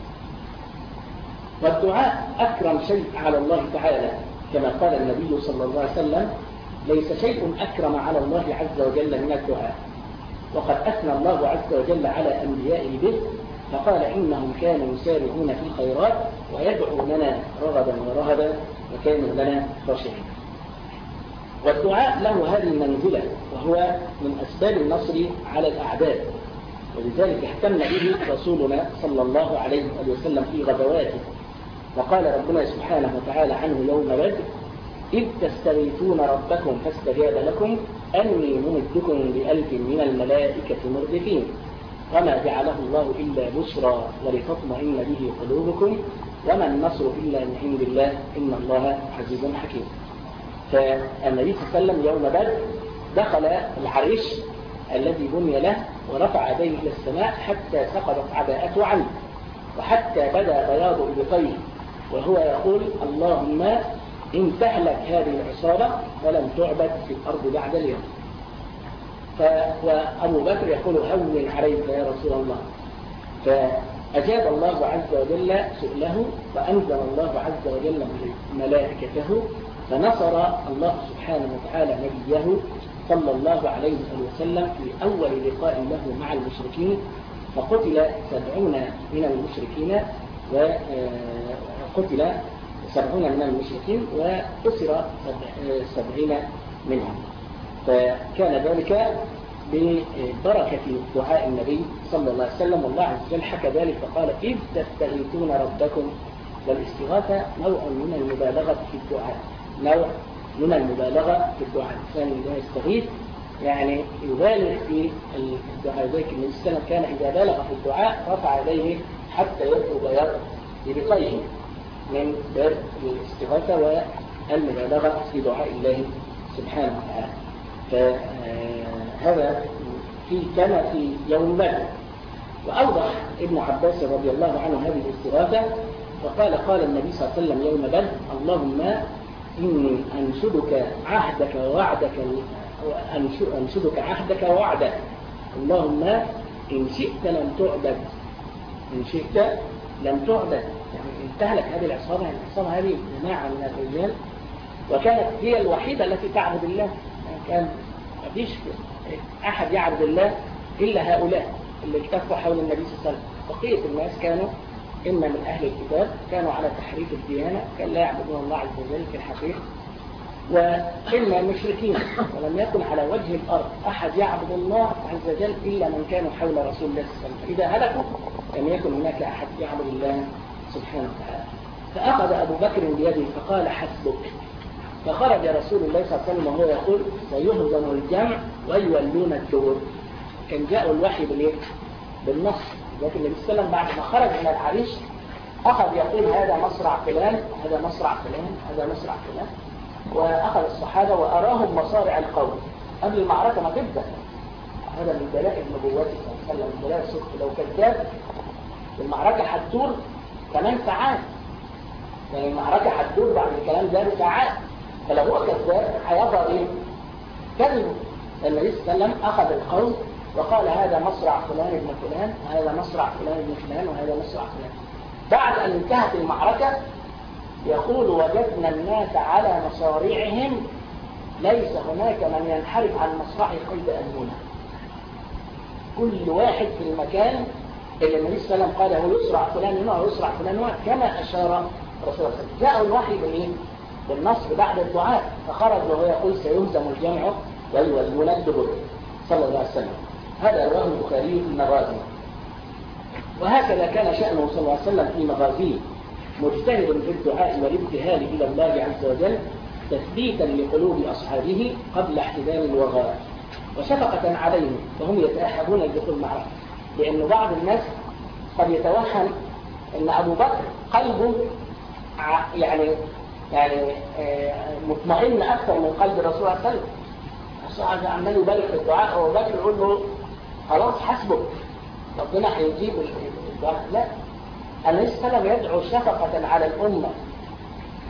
والدعاء أكرم شيء على الله تعالى، كما قال النبي صلى الله عليه وسلم: ليس شيء أكرم على الله عز وجل من الدعاء. وقد أثنى الله عز وجل على أنبيائه به فقال: إنهم كانوا يسارعون في الخيرات ويدعوننا رغبا ورهبا وكانوا لنا خاشعين. والدعاء له هذه المنزلة، وهو من أسباب النصر على الأعداء، ولذلك اهتم به رسولنا صلى الله عليه وسلم في غزواته. وقال ربنا سبحانه وتعالى عنه يوم بدر: إذ تستغيثون ربكم فاستجاب لكم أني ممدكم ب1000 من الملائكة مردفين وما جعله الله إلا بشرى ولتطمئن به قلوبكم وما النصر إلا من عند الله إن الله عزيز حكيم. فالنبي صلى الله عليه وسلم يوم بدر دخل العريش الذي بني له ورفع يديه إلى السماء حتى سقطت عباءته عنه وحتى بدا بياض إبطيه، وهو يقول: اللهم إن تهلك هذه العصابة ولم تعبد في الأرض بعد اليوم. وأبو بكر يقول: هون عليك يا رسول الله. فأجاب الله عز وجل سؤله وأنزل الله عز وجل ملائكته، فنصر الله سبحانه وتعالى نبيه صلى الله عليه وسلم في أول لقاء له مع المشركين، فقتل 70 من المشركين وقتل 70 من المشركين وأسر 70 منهم. فكان ذلك ببركة دعاء النبي صلى الله عليه وسلم. والله عز وجل حكى ذلك فقال: إذ تستغيثون ربكم. والاستغاثة نوع من المبالغة في الدعاء، نوع من المبالغة في الدعاء. الإنسان إذا يستغيث يعني يبالغ في الدعاء. ذلك النبي صلى الله عليه وسلم كان إذا بالغ في الدعاء رفع يديه حتى يبدو بياض إبطيه من باب الاستغاثة والمبالغة في دعاء الله سبحانه وتعالى. فهذا كان في يوم بدر. وأوضح ابن عباس رضي الله عنه هذه الاستغاثة فقال النبي صلى الله عليه وسلم يوم بدر: اللهم إني أنشدك عهدك ووعدك اللهم إن شئت لم تعبد، إن شئت لم تعبد. يعني انتهلك هذه العصابة، العصابة هذه جماعة من الرجال وكانت هي الوحيدة التي تعبد الله. يعني كان مفيش أحد يعبد الله إلا هؤلاء اللي اكتفوا حول النبي صلى الله عليه وسلم. بقية الناس كانوا إما من أهل الكتاب، كانوا على تحريف الديانة، كان لا يعبدون الله عز وجل في الحقيقة، وإما مشركين. ولم يكن على وجه الأرض أحد يعبد الله عز وجل إلا من كانوا حول رسول الله صلى الله عليه وسلم. فإذا هلكوا لم يكن هناك أحد يعبد الله سبحانه وتعالى. فأخذ أبو بكر بيده فقال: حسبك. فخرج رسول الله صلى الله عليه وسلم وهو يقول: سيهزم الجمع ويولون الدبر. كان جاءوا الوحي بالنص. لكن النبي صلى الله عليه وسلم بعد ما خرج من العريش أخذ يقول: هذا مصرع فلان، هذا مصرع فلان، هذا مصرع فلان. وأخذ الصحابة وأراهم مصارع القوم قبل المعركة ما تبدأ. هذا من دلائل نبوته صلى الله عليه وسلم، من دلائل صدقه. لو كذاب المعركة هتدور 8 ساعات، يعني المعركة هتدور بعد الكلام ده بساعات. فلو هو كذاب هيظهر ايه؟ كذب. النبي صلى الله عليه وسلم أخذ القوم وقال: هذا مصرع فلان ابن فلان، وهذا مصرع فلان ابن فلان، وهذا مصرع فلان. بعد أن انتهت المعركة يقول: وجدنا الناس على مصاريعهم ليس هناك من ينحرف عن مصرعه قيد أنمونه. كل واحد في المكان اللي النبي صلى الله عليه وسلم قال هو يسرع فلان هنا ويسرع فلان هنا كما أشار رسول الله. جاء الوحي بالنصر بعد الدعاء، فخرج وهو يقول: سيهزم الجمع ويولون الدبر صلى الله عليه وسلم. هذا رواه البخاري في المغازي. وهكذا كان شأنه صلى الله عليه وسلم في مغازيه، مجتهد في الدعاء والابتهال إلى الله عز وجل تثبيتا لقلوب أصحابه قبل احتدام الوغاء وشفقة عليهم وهم يتأهبون لدخول المعركة. لأن بعض الناس قد يتوهم أن أبو بكر قلبه يعني مطمئن أكثر من قلب الرسول صلى الله عليه وسلم. الصحابة عمال يبالغ في الدعاء وأبو بكر يقول له: خلاص حسبك، ربنا هيجيب الدعاء. لا، النبي صلى الله عليه وسلم يدعو شفقة على الأمة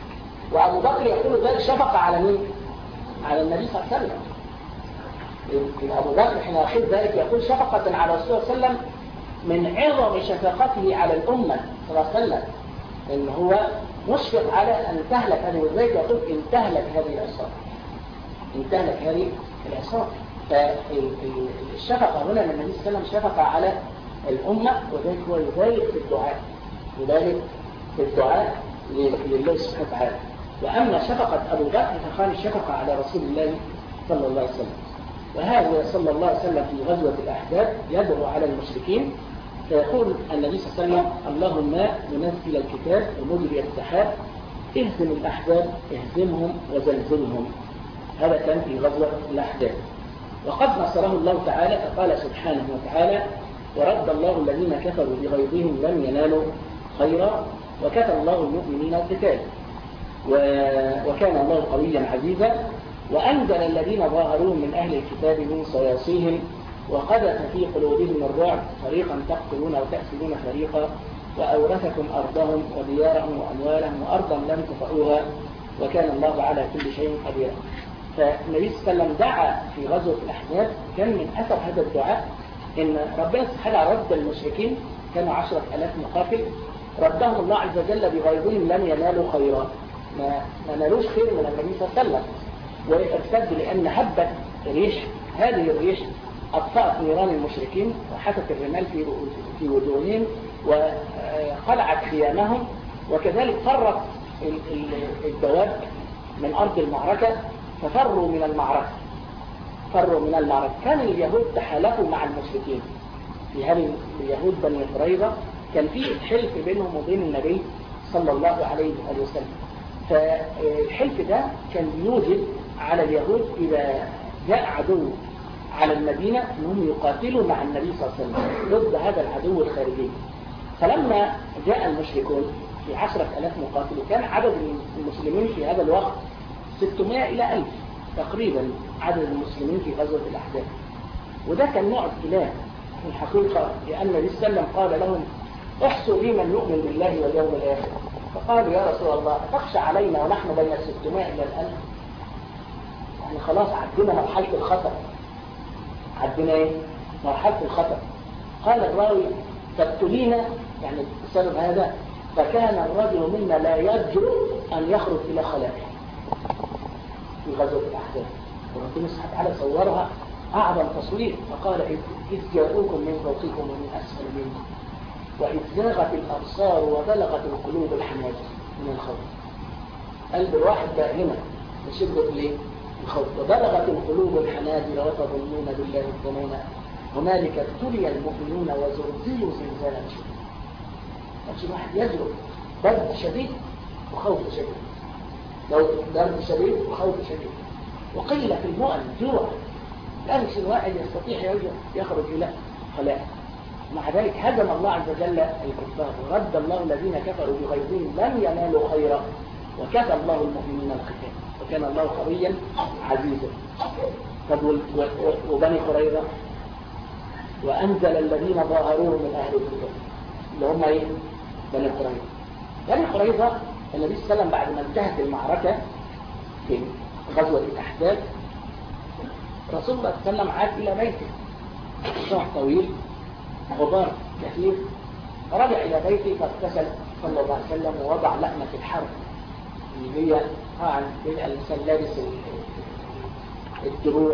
وأبو بكر يقول ذلك شفقة على مين؟ على النبي صلى الله عليه وسلم. أبو بكر حين يقول ذلك يقول شفقة على رسول الله صلى الله عليه وسلم من عظم شفقته على الأمة صلى الله عليه وسلم، إن هو مشفق على أن تهلك هذه، وذلك يقول إن تهلك هذه العصابة، إن تهلك هذه العصابة. فالشفقة هنا من النبي صلى الله عليه وسلم شفقة على الأمة، وذلك هو يبالغ في الدعاء، يبالغ في الدعاء لله سبحانه وتعالى. وأما شفقة أبو بكر فكان الشفقة على رسول الله صلى الله عليه وسلم. وهذا صلى الله عليه وسلم في غزوة الأحزاب يدعو على المشركين فيقول النبي صلى الله عليه وسلم اللهم منزل الكتاب ومجري السحاب اهزم الأحزاب اهزمهم وزلزلهم. هذا كان في غزوة الأحزاب. وقد نصره الله تعالى فقال سبحانه وتعالى ورد الله الذين كفروا بغيظهم لم ينالوا خيرا وكفى الله المؤمنين القتال وكان الله قويا عزيزا وأنزل الذين ظاهروهم من أهل الكتاب من صياصيهم وقذف في قلوبهم الرعب فريقا تقتلون وتأسلون فريقا وأورثكم أرضهم وديارهم وأموالهم وأرضا لم تطئوها وكان الله على كل شيء قدير. فالنبي صلى الله عليه وسلم دعا في غزوة الأحزاب. كان من أثر هذا الدعاء إن ربنا سبحانه رد المشركين، كانوا 10,000 مقاتل، ردهم الله عز وجل بغيظهم لم ينالوا خيرا، ما نالوش خير من النبي صلى الله عليه وسلم، وارتد لأن هبت ريش، هذه الريش أطفأت نيران المشركين وحكت الرمال في وجوههم وخلعت خيامهم، وكذلك فرت الدواب من أرض المعركة ففروا من المعركة. كان اليهود تحالفوا مع المشركين في هذه اليهود بني قريظة، كان في حلف بينهم وبين النبي صلى الله عليه وسلم. فالحلف ده كان بيوجب على اليهود إذا جاء عدو على المدينة أنهم يقاتلوا مع النبي صلى الله عليه وسلم ضد هذا العدو الخارجي. فلما جاء المشركون في 10,000 مقاتل، كان عدد المسلمين في هذا الوقت 600 إلى 1000 تقريبا عدد المسلمين في غزوة الأحزاب. وده كان نوع ابتلاء في الحقيقة، لأن النبي صلى الله عليه وسلم قال لهم احصوا لي من يؤمن بالله واليوم الآخر. فقالوا يا رسول الله تخشى علينا ونحن بين 600 إلى 1000؟ يعني خلاص عدنا مرحلة الخطر. عدنا ايه؟ مرحلة الخطر. قال الراوي فابتلينا، يعني بسبب هذا فكان الرجل منا لا يجرؤ أن يخرج إلى خلائه في غزوة الأحزاب. وربنا سبحانه وتعالى صورها أعظم تصوير، فقال إذ جاءوكم من فوقكم ومن أسفل منكم وإذ زاغت الأبصار وبلغت القلوب الحناجر من الخوف. قلب الواحد بقى هنا بشدة ليه؟ الخوف. وبلغت القلوب الحناجر وتظنون بالله الظنون هنالك ابتلي المؤمنون وزلزلوا زلزالا شديدا. مش الواحد يجرؤ، برد شديد وخوف شديد، لو برد شديد وخوف شديد، وقيل في المؤن جوع، لا يمكن الواحد يستطيع يخرج إلى خلائه. مع ذلك هزم الله عز وجل الكفار ورد الله الذين كفروا بغيظهم لم ينالوا خيرا وكفى الله المؤمنين القتال وكان الله قويا عزيزا. طب وبني قريظة وأنزل الذين ظاهروهم من أهل الكتاب اللي هم ايه؟ بني قريظة. بني قريظة النبي صلى الله عليه وسلم بعد ما انتهت المعركة في غزوة الأحزاب رسول الله صلى الله عليه وسلم عاد إلى بيته، شهر طويل غبار كثير، فرجع إلى بيته فاغتسل صلى الله عليه وسلم ووضع لحمة الحرب اللي هي طبعا الإنسان لابس الدروع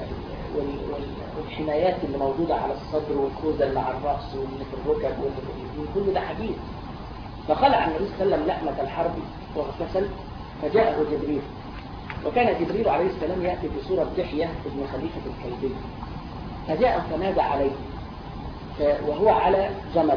والحمايات اللي موجودة على الصدر والخوذة اللي على الرأس واللي في الركب واللي في كل ده حديد. فخلع النبي صلى الله عليه وسلم لحمة الحرب واغتسل فجاءه جبريل، وكان جبريل عليه السلام يأتي بصورة دحية ابن خليفة الكلبي، فجاء فنادى عليه وهو على جمل،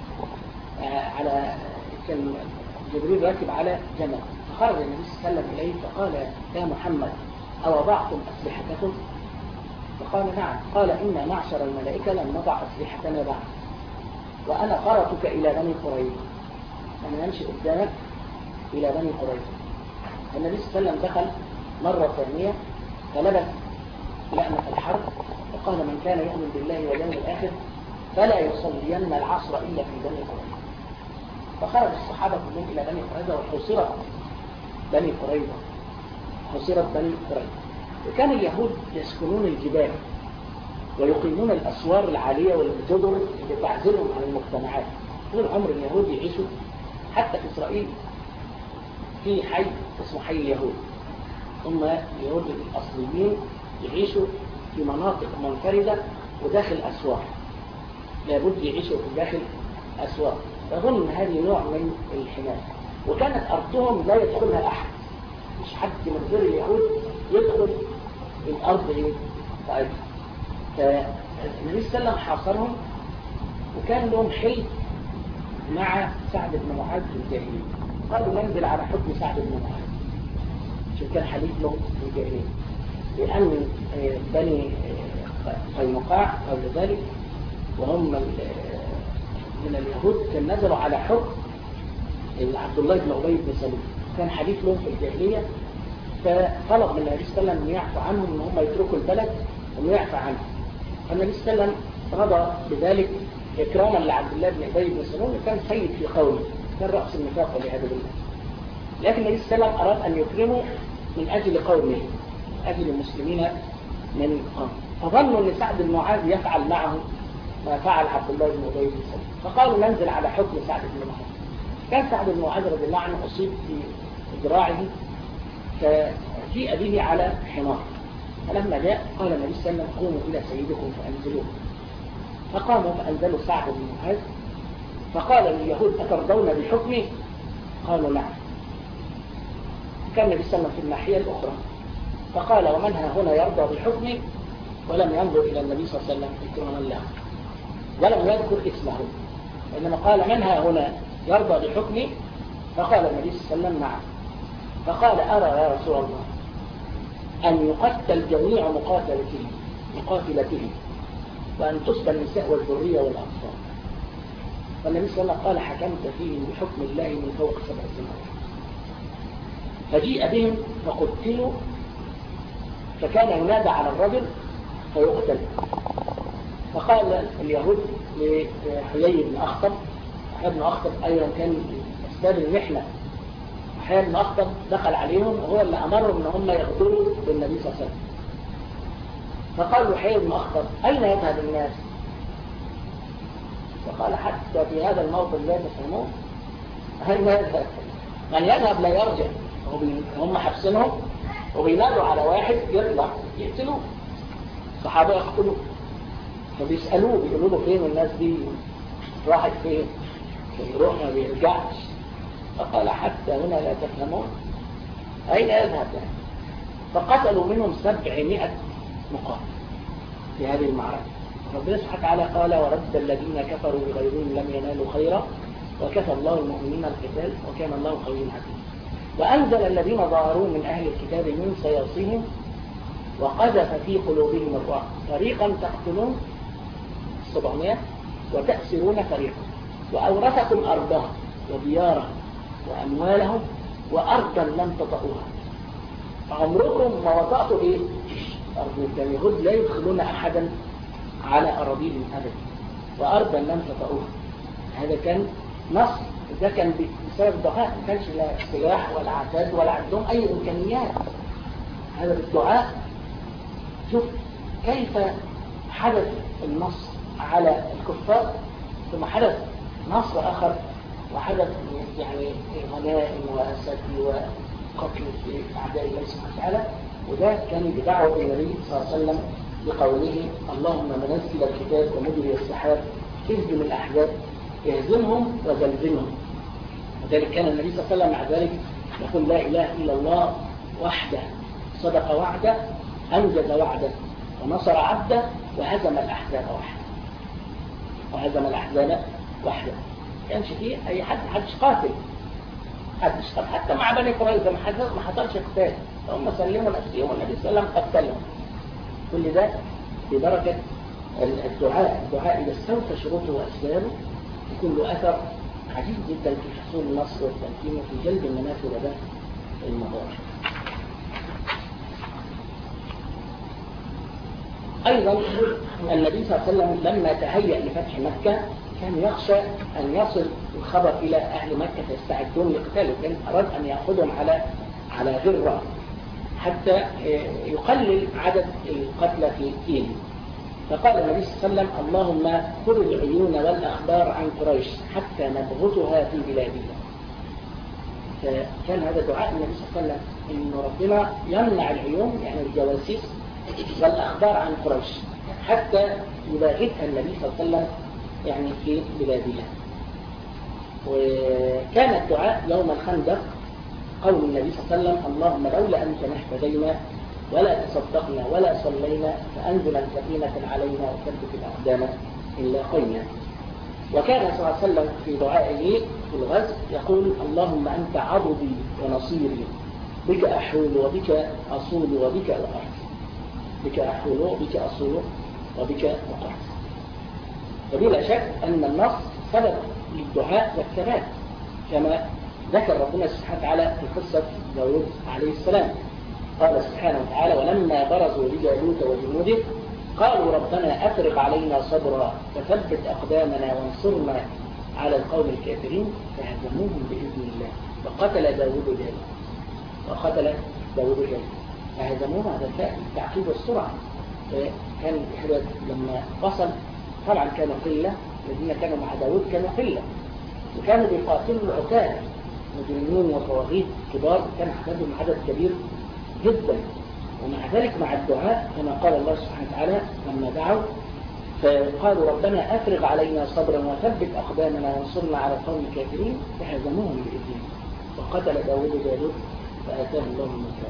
كان جبريل راكب على جمل، فخرج النبي صلى الله عليه وسلم إليه فقال يا محمد أوضعتم أسلحتكم؟ فقال نعم. قال إنا معشر الملائكة لم نضع أسلحتنا بعد وأنا قرأتك إلى بني قريظة، أنا نمشي قدامك إلى بني قريظة. النبي صلى الله عليه وسلم دخل مرة ثانية فلبس لحمة الحرب وقال من كان يؤمن بالله واليوم الآخر فلا يصلين العصر إلا في بني قريظة. فخرج الصحابة كلهم إلى بني قريظة وحوصرت بني قريظة، حصرت بني قريظة. وكان اليهود يسكنون الجبال ويقيمون الأسوار العالية والجدر اللي تعزلهم عن المجتمعات. طول عمر اليهود يعيشوا، حتى في إسرائيل في حي اسمه حي اليهود، هم اليهود الأصليين يعيشوا في مناطق منفردة وداخل أسوار، لابد يعيشوا في داخل أسوار. فظن هذه نوع من الحماية، وكانت أرضهم لا يدخلها أحد، مش حد من غير اليهود يدخل الأرض طيب. فالنبي صلى الله عليه وسلم حاصرهم، وكان لهم حلف مع سعد بن معاذ في الجاهلية. قالوا ننزل على حكم سعد بن معاذ، شو كان حليف له في الجاهلية، لأن بني قينقاع قبل ذلك وهم من اليهود كان نزلوا على حكم عبد الله بن أبي بن سلول، كان حليف لهم في الجاهلية. فطلب من النبي صلى الله عليه وسلم أن يعفو عنهم، أن هم يتركوا البلد ويعفى عنهم. فالنبي صلى الله عليه وسلم رضى بذلك إكراما لعبد الله بن أبي بن سلول، كان سيد في قومه، كان رأس النفاق والعياذ بالله. لكن النبي صلى الله عليه وسلم أراد أن يكرمه من أجل قومه، من أجل المسلمين من قوم. فظنوا أن سعد بن معاذ يفعل معه ما فعل عبد الله بن أبي بن سلول، فقالوا ننزل على حكم سعد بن معاذ. كان سعد بن معاذ رضي الله عنه أصيب في ذراعه، فجيء به على حمار، فلما جاء قال النبي صلى الله عليه وسلم قوموا إلى سيدكم فأنزلوه. فقاموا فأنزلوا سعد بن معاذ، فقال لليهود أترضون بحكمي؟ قالوا نعم. كان النبي صلى الله عليه وسلم في الناحية الأخرى، فقال ومن ها هنا يرضى بحكمي؟ ولم ينظر إلى النبي صلى الله عليه وسلم إكراما له، ولم يذكر اسمه، إنما قال من ها هنا يرضى بحكمي؟ فقال النبي صلى الله عليه وسلم نعم. فقال أرى يا رسول الله أن يقتل جميع مقاتلته وأن تسبى النساء والذرية والأطفال. فالنبي صلى الله عليه وسلم قال حكمت فيهم بحكم الله من فوق 7 سماوات. فجيء بهم فقتلوا، فكان ينادى على الرجل فيقتل. فقال اليهود لحيي بن أخطب، حيي بن أخطب أيضا كان أسباب المحنة، حيي بن أخطب دخل عليهم وهو اللي أمرهم أن هم يغدروا بالنبي صلى الله عليه وسلم. فقالوا حيي بن أخطب أين يذهب الناس؟ فقال حتى في هذا الموطن لا تفهمون، أين يذهب؟ من يذهب لا يرجع، هم حبسنهم وبينادوا على واحد يطلع يقتلوه، الصحابة يقتلوه. فبيسألوه بيقولوا له فين الناس دي، راحت فين؟ يروح ما بيرجعش. فقال حتى هنا لا تفهمون، أين يذهب يعني؟ فقتلوا منهم 700 مقاتل في هذه المعركة. ربنا سبحانه وتعالى قال ورد الذين كفروا بغيرهم لم ينالوا خيرا وكفى الله المؤمنين القتال وكان الله قويا حكيما. وأنزل الذين ظاهروا من أهل الكتاب من صياصيهم وقذف في قلوبهم الرعب فريقا تقتلون 700 وتأسرون فريقا وأورثكم أرضهم وديارهم وأموالهم وأرضا لم تطئوها. عمركم ما وطأتوا إيه؟ أرض اليهود لا يدخلون أحدا على أراضيهم أبدا، وأرضا لم تطئوها. هذا كان نصر، ده كان بسبب الدعاء، ما كانش لا سلاح ولا عتاد ولا عندهم أي إمكانيات، هذا بالدعاء. شوف كيف حدث النصر على الكفار، ثم حدث نصر آخر وحدث يعني غنائم وأسد وقتل في أعداء الله سبحانه وتعالى. وده كان بدعوة النبي صلى الله عليه وسلم بقوله اللهم منزل الكتاب ومجري السحاب اهزم الأحزاب اهزمهم وزلزلهم. وذلك كان النبي صلى الله عليه وسلم مع ذلك يقول لا إله إلا الله وحده صدق وعده أنجز وعده ونصر عبده وهزم الأحزاب وحده. كانش فيه أي حدش قاتل، حتى مع بني قريظة ما حصلش قتال، هم سلموا نفسهم والنبي صلى الله عليه وسلم قتلهم. كل ده ببركة الدعاء إذا استوفى شروطه وأسبابه يكون له أثر عجيب جدا في حصول النصر والتمكين وفي جلب المنافع ودفع المضار. أيضا النبي صلى الله عليه وسلم لما تهيأ لفتح مكة كان يخشى أن يصل الخبر إلى أهل مكة فيستعدون لقتاله، كان أراد أن يأخذهم على على غرة حتى يقلل عدد القتلى في إيل. فقال النبي صلى الله عليه وسلم اللهم خذ العيون والأخبار عن قريش حتى نبغتها في بلادنا. فكان هذا دعاء النبي صلى الله عليه وسلم إن ربنا يمنع العيون يعني الجواسيس والأخبار عن قريش حتى يباغتها النبي صلى الله عليه وسلم يعني في بلادنا. وكان الدعاء يوم الخندق قول النبي صلى الله عليه وسلم اللهم لولا أنت ما اهتدينا ولا تصدقنا ولا صلينا فأنزل سكينة علينا وثبت الأقدام إن لاقينا. وكان صلى الله عليه وسلم في دعائه في الغزو يقول اللهم أنت عضدي ونصيري بك أحول وبك أصول وبك أقعد. بك أحول وبك أصول وبك أقعد. فبلا شك أن النص سبب للدعاء والثبات كما ذكر ربنا سبحانه وتعالى في قصة داود عليه السلام. قال سبحانه وتعالى ولما برزوا لجالوت وجنوده قالوا ربنا أفرغ علينا صبرا وثبت أقدامنا وانصرنا على القوم الكافرين فهزموهم بإذن الله وقتل داود جالوت فهزموهم. هذا التعقيد والسرعة. كان الحدث لما وصل طبعا كانوا قلة، الذين كانوا مع داود كانوا قلة وكانوا بيقاتلوا العتاد مجرمين وطواغيت كبار كان عددهم عدد كبير جدا. ومع ذلك مع الدعاء كما قال الله سبحانه وتعالى لما دعوا فقالوا ربنا أفرغ علينا صبرا وثبت أقدامنا وانصرنا على القوم الكافرين فهزموهم بإذنه وقتل داود جالوت فآتاه الله الملك.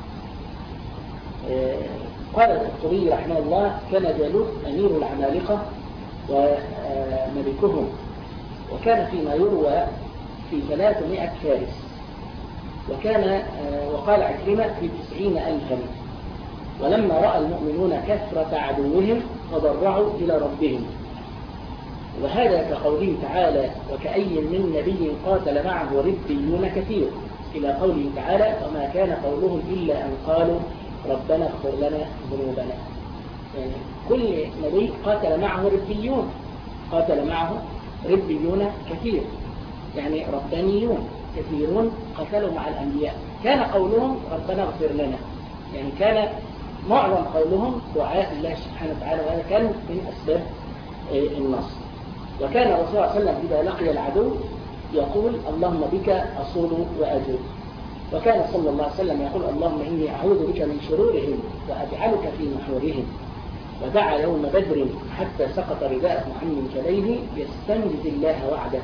قال القرطبي رحمه الله كان جالوت أمير العمالقة وملكهم وكان فيما يروى في 300 فارس وكان وقال عكرمة في 90,000. ولما رأى المؤمنون كثرة عدوهم تضرعوا إلى ربهم. وهذا كقوله تعالى وكأي من نبي قاتل معه ربيون كثير إلى قوله تعالى وما كان قولهم إلا أن قالوا ربنا اغفر لنا ذنوبنا. يعني كل نبي قاتل معه ربيون، قاتل معه ربيون كثير يعني ربانيون كثيرون قتلوا مع الأنبياء. كان قولهم ربنا اغفر لنا يعني كان معظم قولهم دعاء الله سبحانه وتعالى وهذا كان من أسباب النصر. وكان الرسول صلى الله عليه وسلم إذا لقي العدو يقول اللهم بك أصول وأجود. وكان صلى الله عليه وسلم يقول اللهم إني أعوذ بك من شرورهم وأجعلك في نحورهم. ودعا يوم بدر حتى سقط رداءه عن منكبيه يستنجد الله وعده.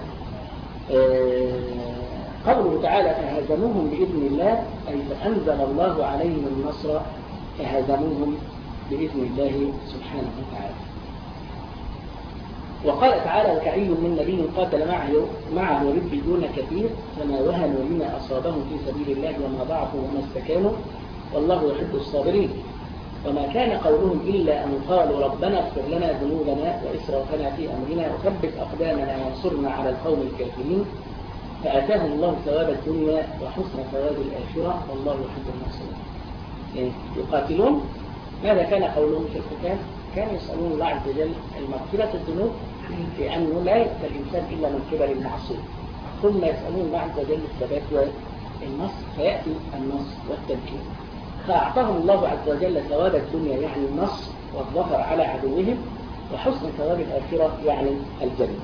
قوله تعالى فهزموهم بإذن الله أي فأنزل الله عليهم النصر فهزموهم بإذن الله سبحانه وتعالى. وقال تعالى وكأي من نبي قاتل معه ربيون كثير فما وهنوا لما أصابهم في سبيل الله وما ضعفوا وما استكانوا والله يحب الصابرين. وما كان قولهم إلا أن قالوا ربنا اغفر لنا ذنوبنا وإسرافنا في أمرنا وثبت أقدامنا وانصرنا على القوم الكافرين فآتاهم الله ثواب الدنيا وحسن ثواب الآخرة والله يحب المحسنين. يعني يقاتلون ماذا كان قولهم في القتال؟ كانوا يسألون الله عز وجل المغفرة الذنوب لأنه لا يقتل الإنسان إلا من قبل المعصية، ثم يسألون الله عز وجل الثبات والنصر فيأتي النصر والتمكين. فأعطاهم الله عز وجل ثواب الدنيا يعني النصر والظفر على عدوهم وحسن ثواب الآخرة يعني الجنة.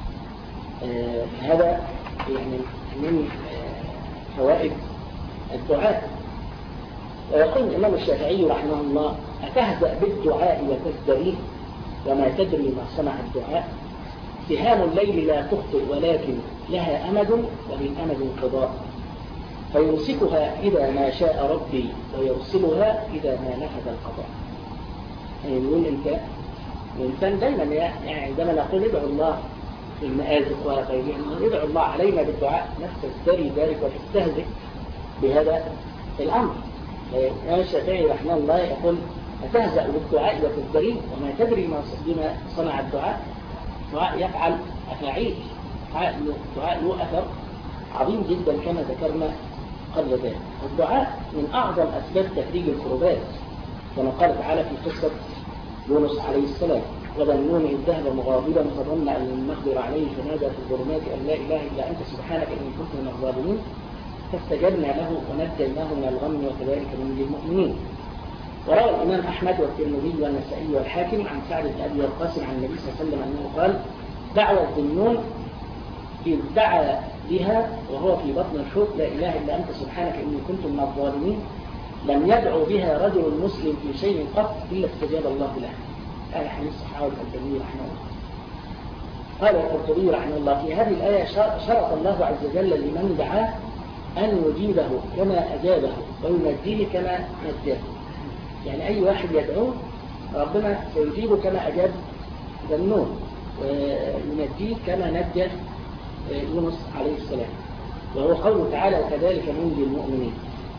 هذا يعني من فوائد الدعاء. ويقول الإمام الشافعي رحمه الله أتهزأ بالدعاء وتزدريه وما تدري ما صنع الدعاء سهام الليل لا تخطئ ولكن لها أمد وللأمد انقضاء فيمسكها إذا ما شاء ربي ويرسلها إذا ما نفذ القضاء. يعني يقول أنت الإنسان دائما يعني عندما نقول ادعو الله في المآزق وغيرها ادعو الله علينا بالدعاء نفس تزدري ذلك وتستهزئ بهذا الأمر. الإمام الشافعي رحمه الله يقول أتهزأ بالدعاء وتزدريه وما تدري بما صنع الدعاء. الدعاء يفعل أفاعيل، الدعاء له أثر عظيم جدا كما ذكرنا قبل ذلك. الدعاء من أعظم أسباب تفريج الكربات كما قال تعالى في قصة يونس عليه السلام وظنون إذ ذهب مغاضبا فظن أن لن نقدر عليه فنادى في الظلمات أن لا إله إلا أنت سبحانك إني كنت من الظالمين فاستجبنا له ونجيناه من الغم وكذلك ننجي المؤمنين. وروى الإمام أحمد والترمذي والنسائي والحاكم عن سعد بن أبي وقاص عن النبي صلى الله عليه وسلم أنه قال: دعوة ذنون إذ دعا بها وهو في بطن الحوت: لا إله إلا أنت سبحانك إني كنت من الظالمين، لم يدعو بها رجل مسلم في شيء قط إلا استجاب الله له. قال حديث صحابي الألباني رحمه الله. قال القرطبي رحمه الله: في هذه الآية شرط الله عز وجل لمن دعاه أن يجيبه كما أجابه وينجيه كما نجاه. يعني أي واحد يدعوه ربنا سيجيبه كما أجاب ذنون وينجيه كما نجى يونس عليه السلام. وهو قوله تعالى: وكذلك ننجي المؤمنين.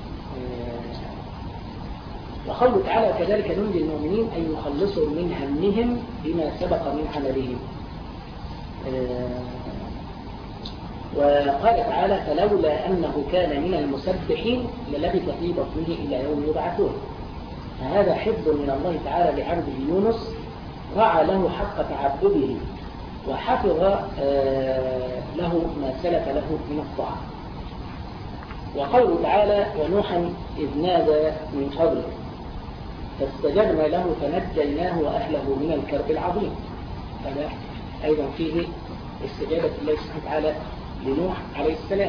وقوله تعالى: وكذلك ننجي المؤمنين أي نخلصهم من همهم بما سبق من عملهم. وقال تعالى: فلولا أنه كان من المسبحين للبث في بطنه إلى يوم يبعثون. فهذا حفظ من الله تعالى لعبده يونس رعى له حق تعبده وحفظ له ما سلف له من الطاعة. وقوله تعالى: ونوحا إذ نادى من قبل فاستجبنا له فنجيناه وأهله من الكرب العظيم. هذا أيضا فيه استجابة الله سبحانه وتعالى لنوح عليه السلام.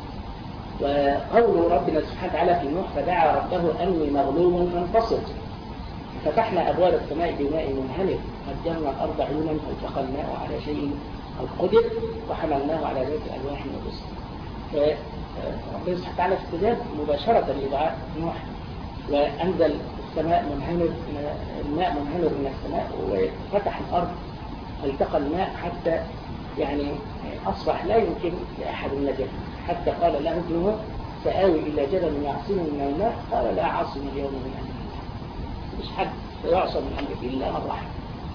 وقول ربنا سبحانه وتعالى في نوح: فدعا ربه أني مغلوب فانتصر فتحنا أبواب السماء بماء منهمر وفجرنا الأرض عيونا فالتقى الماء على شيء قد قدر وحملناه على ذات ألواح ودسر. فربنا سبحانه وتعالى استجاب مباشرة لدعاء نوح وأنزل السماء منهمر، الماء منهمر من السماء وفتح الأرض فالتقى الماء حتى يعني أصبح لا يمكن لأحد النجاة، حتى قال له ابنه: سآوي إلى جبل يعصمني من الماء، قال: لا عاصم اليوم من أمر الله. مش حد يعصم من أمره إلا من رحم،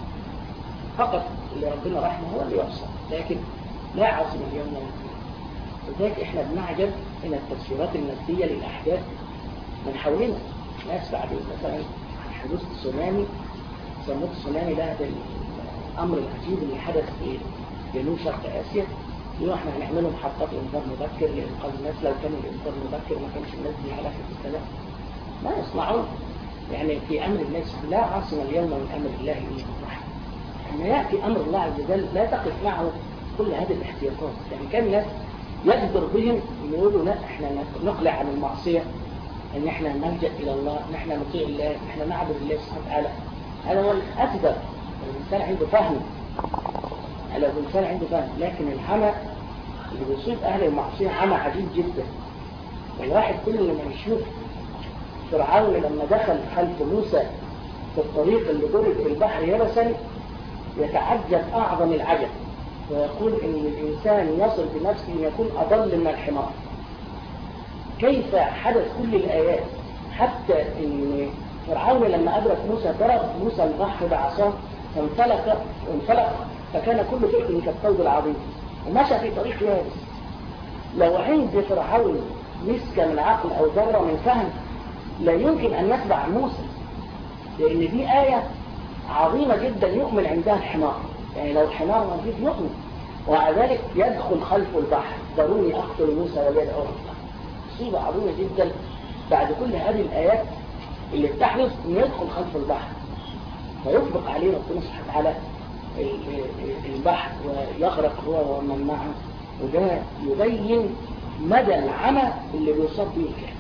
فقط اللي ربنا رحمه هو اللي يعصم، لكن لا عاصم اليوم من أمر الله. لذلك إحنا بنعجب من التفسيرات النفسية للأحداث من حولنا. ناس بعد مثلا حدوث تسونامي سموه تسونامي، ده الأمر العجيب اللي حدث في جنوب شرق آسيا، إنه إحنا هنعمله محطات إنذار مبكر لإنقاذ الناس. لو كان الإنذار مبكر ما كانش الناس دي هلكت السلام. ما يصنعون يعني في أمر الله سبحانه. لا عاصم اليوم من أمر الله إلا من رحم. لما يأتي أمر الله عز وجل لا تقف معه كل هذه الاحتياطات. يعني كان الناس يقدر بهم يقولوا: لا، إحنا نقلع عن المعصية، إن إحنا نلجأ إلى الله، إن إحنا نطيع الله، إن إحنا نعبد الله سبحانه وتعالى. هذا هو الأكبر. الإنسان عنده فهم، الإنسان عنده فهم. لكن العمى اللي بيصيب أهل المعصية عمى عجيب جدا. والواحد كل ما يشوف فرعون لما دخل خلف موسى في الطريق اللي ضرب في البحر يبسا يتعجب أعظم العجب، ويقول إن الإنسان يصل بنفسه أن يكون أضل من الحمار. كيف حدث كل الآيات، حتى إن فرعون لما أدرك موسى ضرب موسى البحر بعصاه فانفلق فكان كل فرق كالطود العظيم ومشى في طريق يابس. لو عند فرعون مسكة من عقل أو ذرة من فهم لا يمكن أن يتبع موسى، لأن دي آية عظيمة جدا يؤمن عندها الحمار. يعني لو الحمار موجود يؤمن، ومع ذلك يدخل خلف البحر: ضروني أقتل موسى وليدعو ربه. مصيبة عظيمة جدا بعد كل هذه الآيات اللي بتحدث إنه يدخل خلف البحر فيطبق عليه ربنا سبحانه وتعالى البحر ويغرق هو ومن معه. وده يبين مدى العمى اللي بيصاب به الكافر.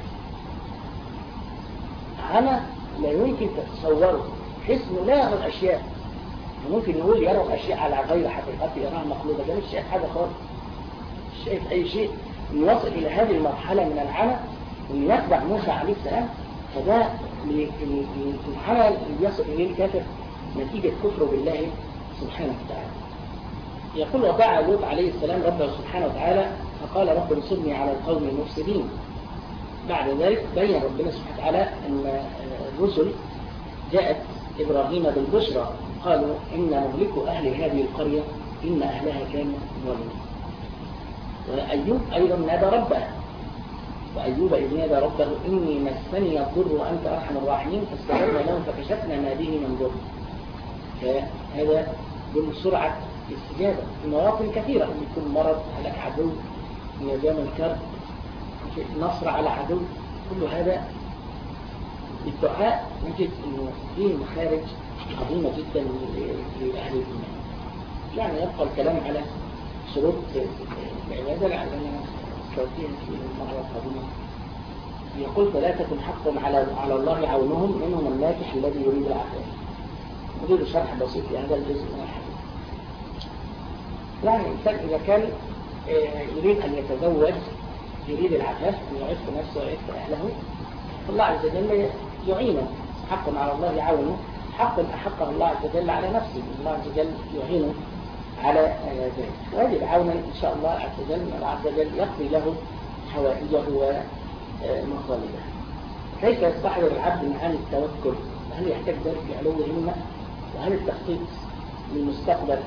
عمى لا يمكن تتصوره، حسنه لا يرى الأشياء. ممكن نقول يرى الأشياء على غير حقيقته، يراها مخلوقة، ده مش شايف حاجة خالص، مش شايف أي شيء. إنه يصل إلى هذه المرحلة من العمى وإنه يتبع موسى عليه السلام، فده العمى اللي يصل إليه الكافر نتيجة كفره بالله سبحانه وتعالى. يقول: ودعا لوط عليه السلام ربه سبحانه وتعالى فقال: رب انصرني على القوم المفسدين. بعد ذلك بين ربنا سبحانه وتعالى أن الرسل جاءت إبراهيم بالبشرى قالوا: إن مهلك أهل هذه القرية إن أهلها كانوا ظالمين. وأيوب أيضا نادى ربه: وأيوب إذ نادى ربه إني مسني الضر وأنت أرحم الراحمين فاستجبنا له فكشفنا ما به من ضر. فهذا بسرعة الاستجابة في مواطن كثيرة، أن يكون مرض، هلك عدو، انعدام الكرب، نصر على عدو، كل هذا الدعاء نجد أنه فيه مخارج عظيمة جدا لأهل الإيمان. يعني يبقى الكلام على شروط العبادة لعلنا نستوفيها في المرة القادمة. يقول ثلاثة حق على الله عونهم، منهم الناجح الذي يريد العفاف. أريد شرح بسيط لهذا الجزء من الحديث. يعني الإنسان إذا كان يريد أن يتزوج، يريد العفاف، أن يعف نفسه ويعف أهله، الله عز وجل يعينه. حق على الله عونه، حق أحقه الله عز وجل على نفسه، الله عز وجل يعينه على ذلك. ويجب عونا إن شاء الله عز وجل، الله عز وجل يقضي له حوائجه ومطالبه. كيف يستحضر العبد معاني التوكل؟ هل يحتاج ذلك لعلو همة؟ وهل التخطيط للمستقبل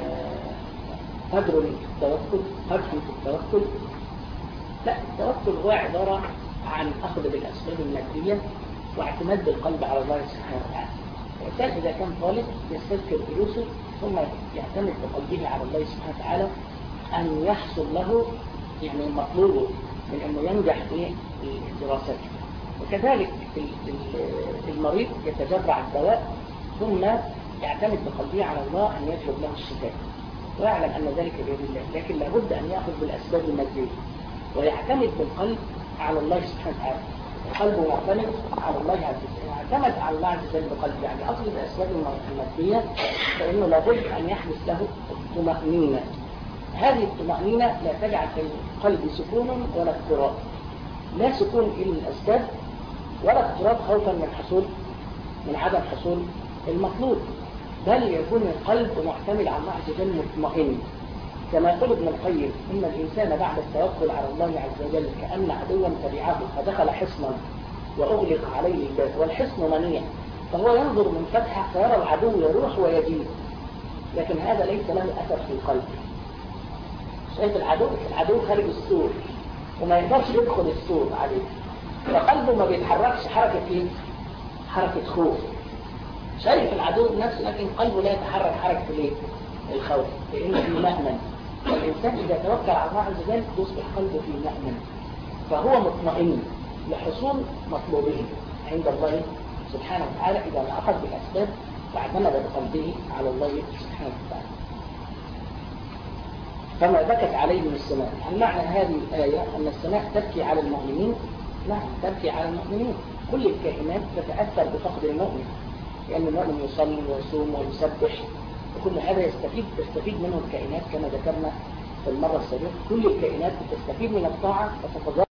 قدر التوكل، قدح في التوكل؟ لا، التوكل هو عبارة عن أخذ بالأسباب المادية واعتماد بالقلب على الله سبحانه وتعالى. الإنسان إذا كان طالب يستذكر فلوسه ثم يعتمد بقلبه على الله سبحانه وتعالى أن يحصل له يعني مطلوبه من أنه ينجح في دراسته. وكذلك المريض يتجرع الدواء ثم يعتمد بقلبه على الله أن يطلب له الشفاء ويعلم أن ذلك بيد الله، لكن لابد أن يأخذ بالأسباب المادية ويعتمد بالقلب على الله سبحانه وتعالى. قلبه معتمد على الله عز وجل، يعتمد على الله عز وجل بقلبه، يعني أصل الأسباب المادية فإنه لابد أن يحدث له الطمأنينة. هذه الطمأنينة لا تجعل في القلب سكون ولا اضطراب، لا سكون إلا الأسباب ولا اضطراب خوفا من عدم حصول المطلوب، بل يكون القلب معتمد على الله عز وجل مطمئن. كما يقول ابن القيم: إن الإنسان بعد التوكل على الله عز وجل كأن عدوا تبعه فدخل حصنا وأغلق عليه الباب والحصن منيع، فهو ينظر من فتحة فيرى العدو يروح ويجيب، لكن هذا ليس له أثر في القلب. شايف العدو خارج السور وما يقدرش يدخل السور عليه، فقلبه ما بيتحركش حركة خوف. شايف العدو نفسه لكن قلبه لا يتحرك حركة الخوف، لأنه في مأمن. والإنسان إذا توكل على الله عز وجل يصبح قلبه في مأمن، فهو مطمئن لحصول مطلوبه عند الله سبحانه وتعالى إذا ما أخذ بالأسباب واعتمد بقلبه على الله سبحانه وتعالى. فما بكت عليهم السماء. هل معنى هذه الآية أن السماء تبكي على المؤمنين؟ نعم، تبكي على المؤمنين. كل الكائنات تتأثر بفقد المؤمن، لأن المؤمن يصلي ويصوم ويسبح، وكل هذا تستفيد منه الكائنات كما ذكرنا في المرة السابقة. كل الكائنات تستفيد من الطاعة وتتضرر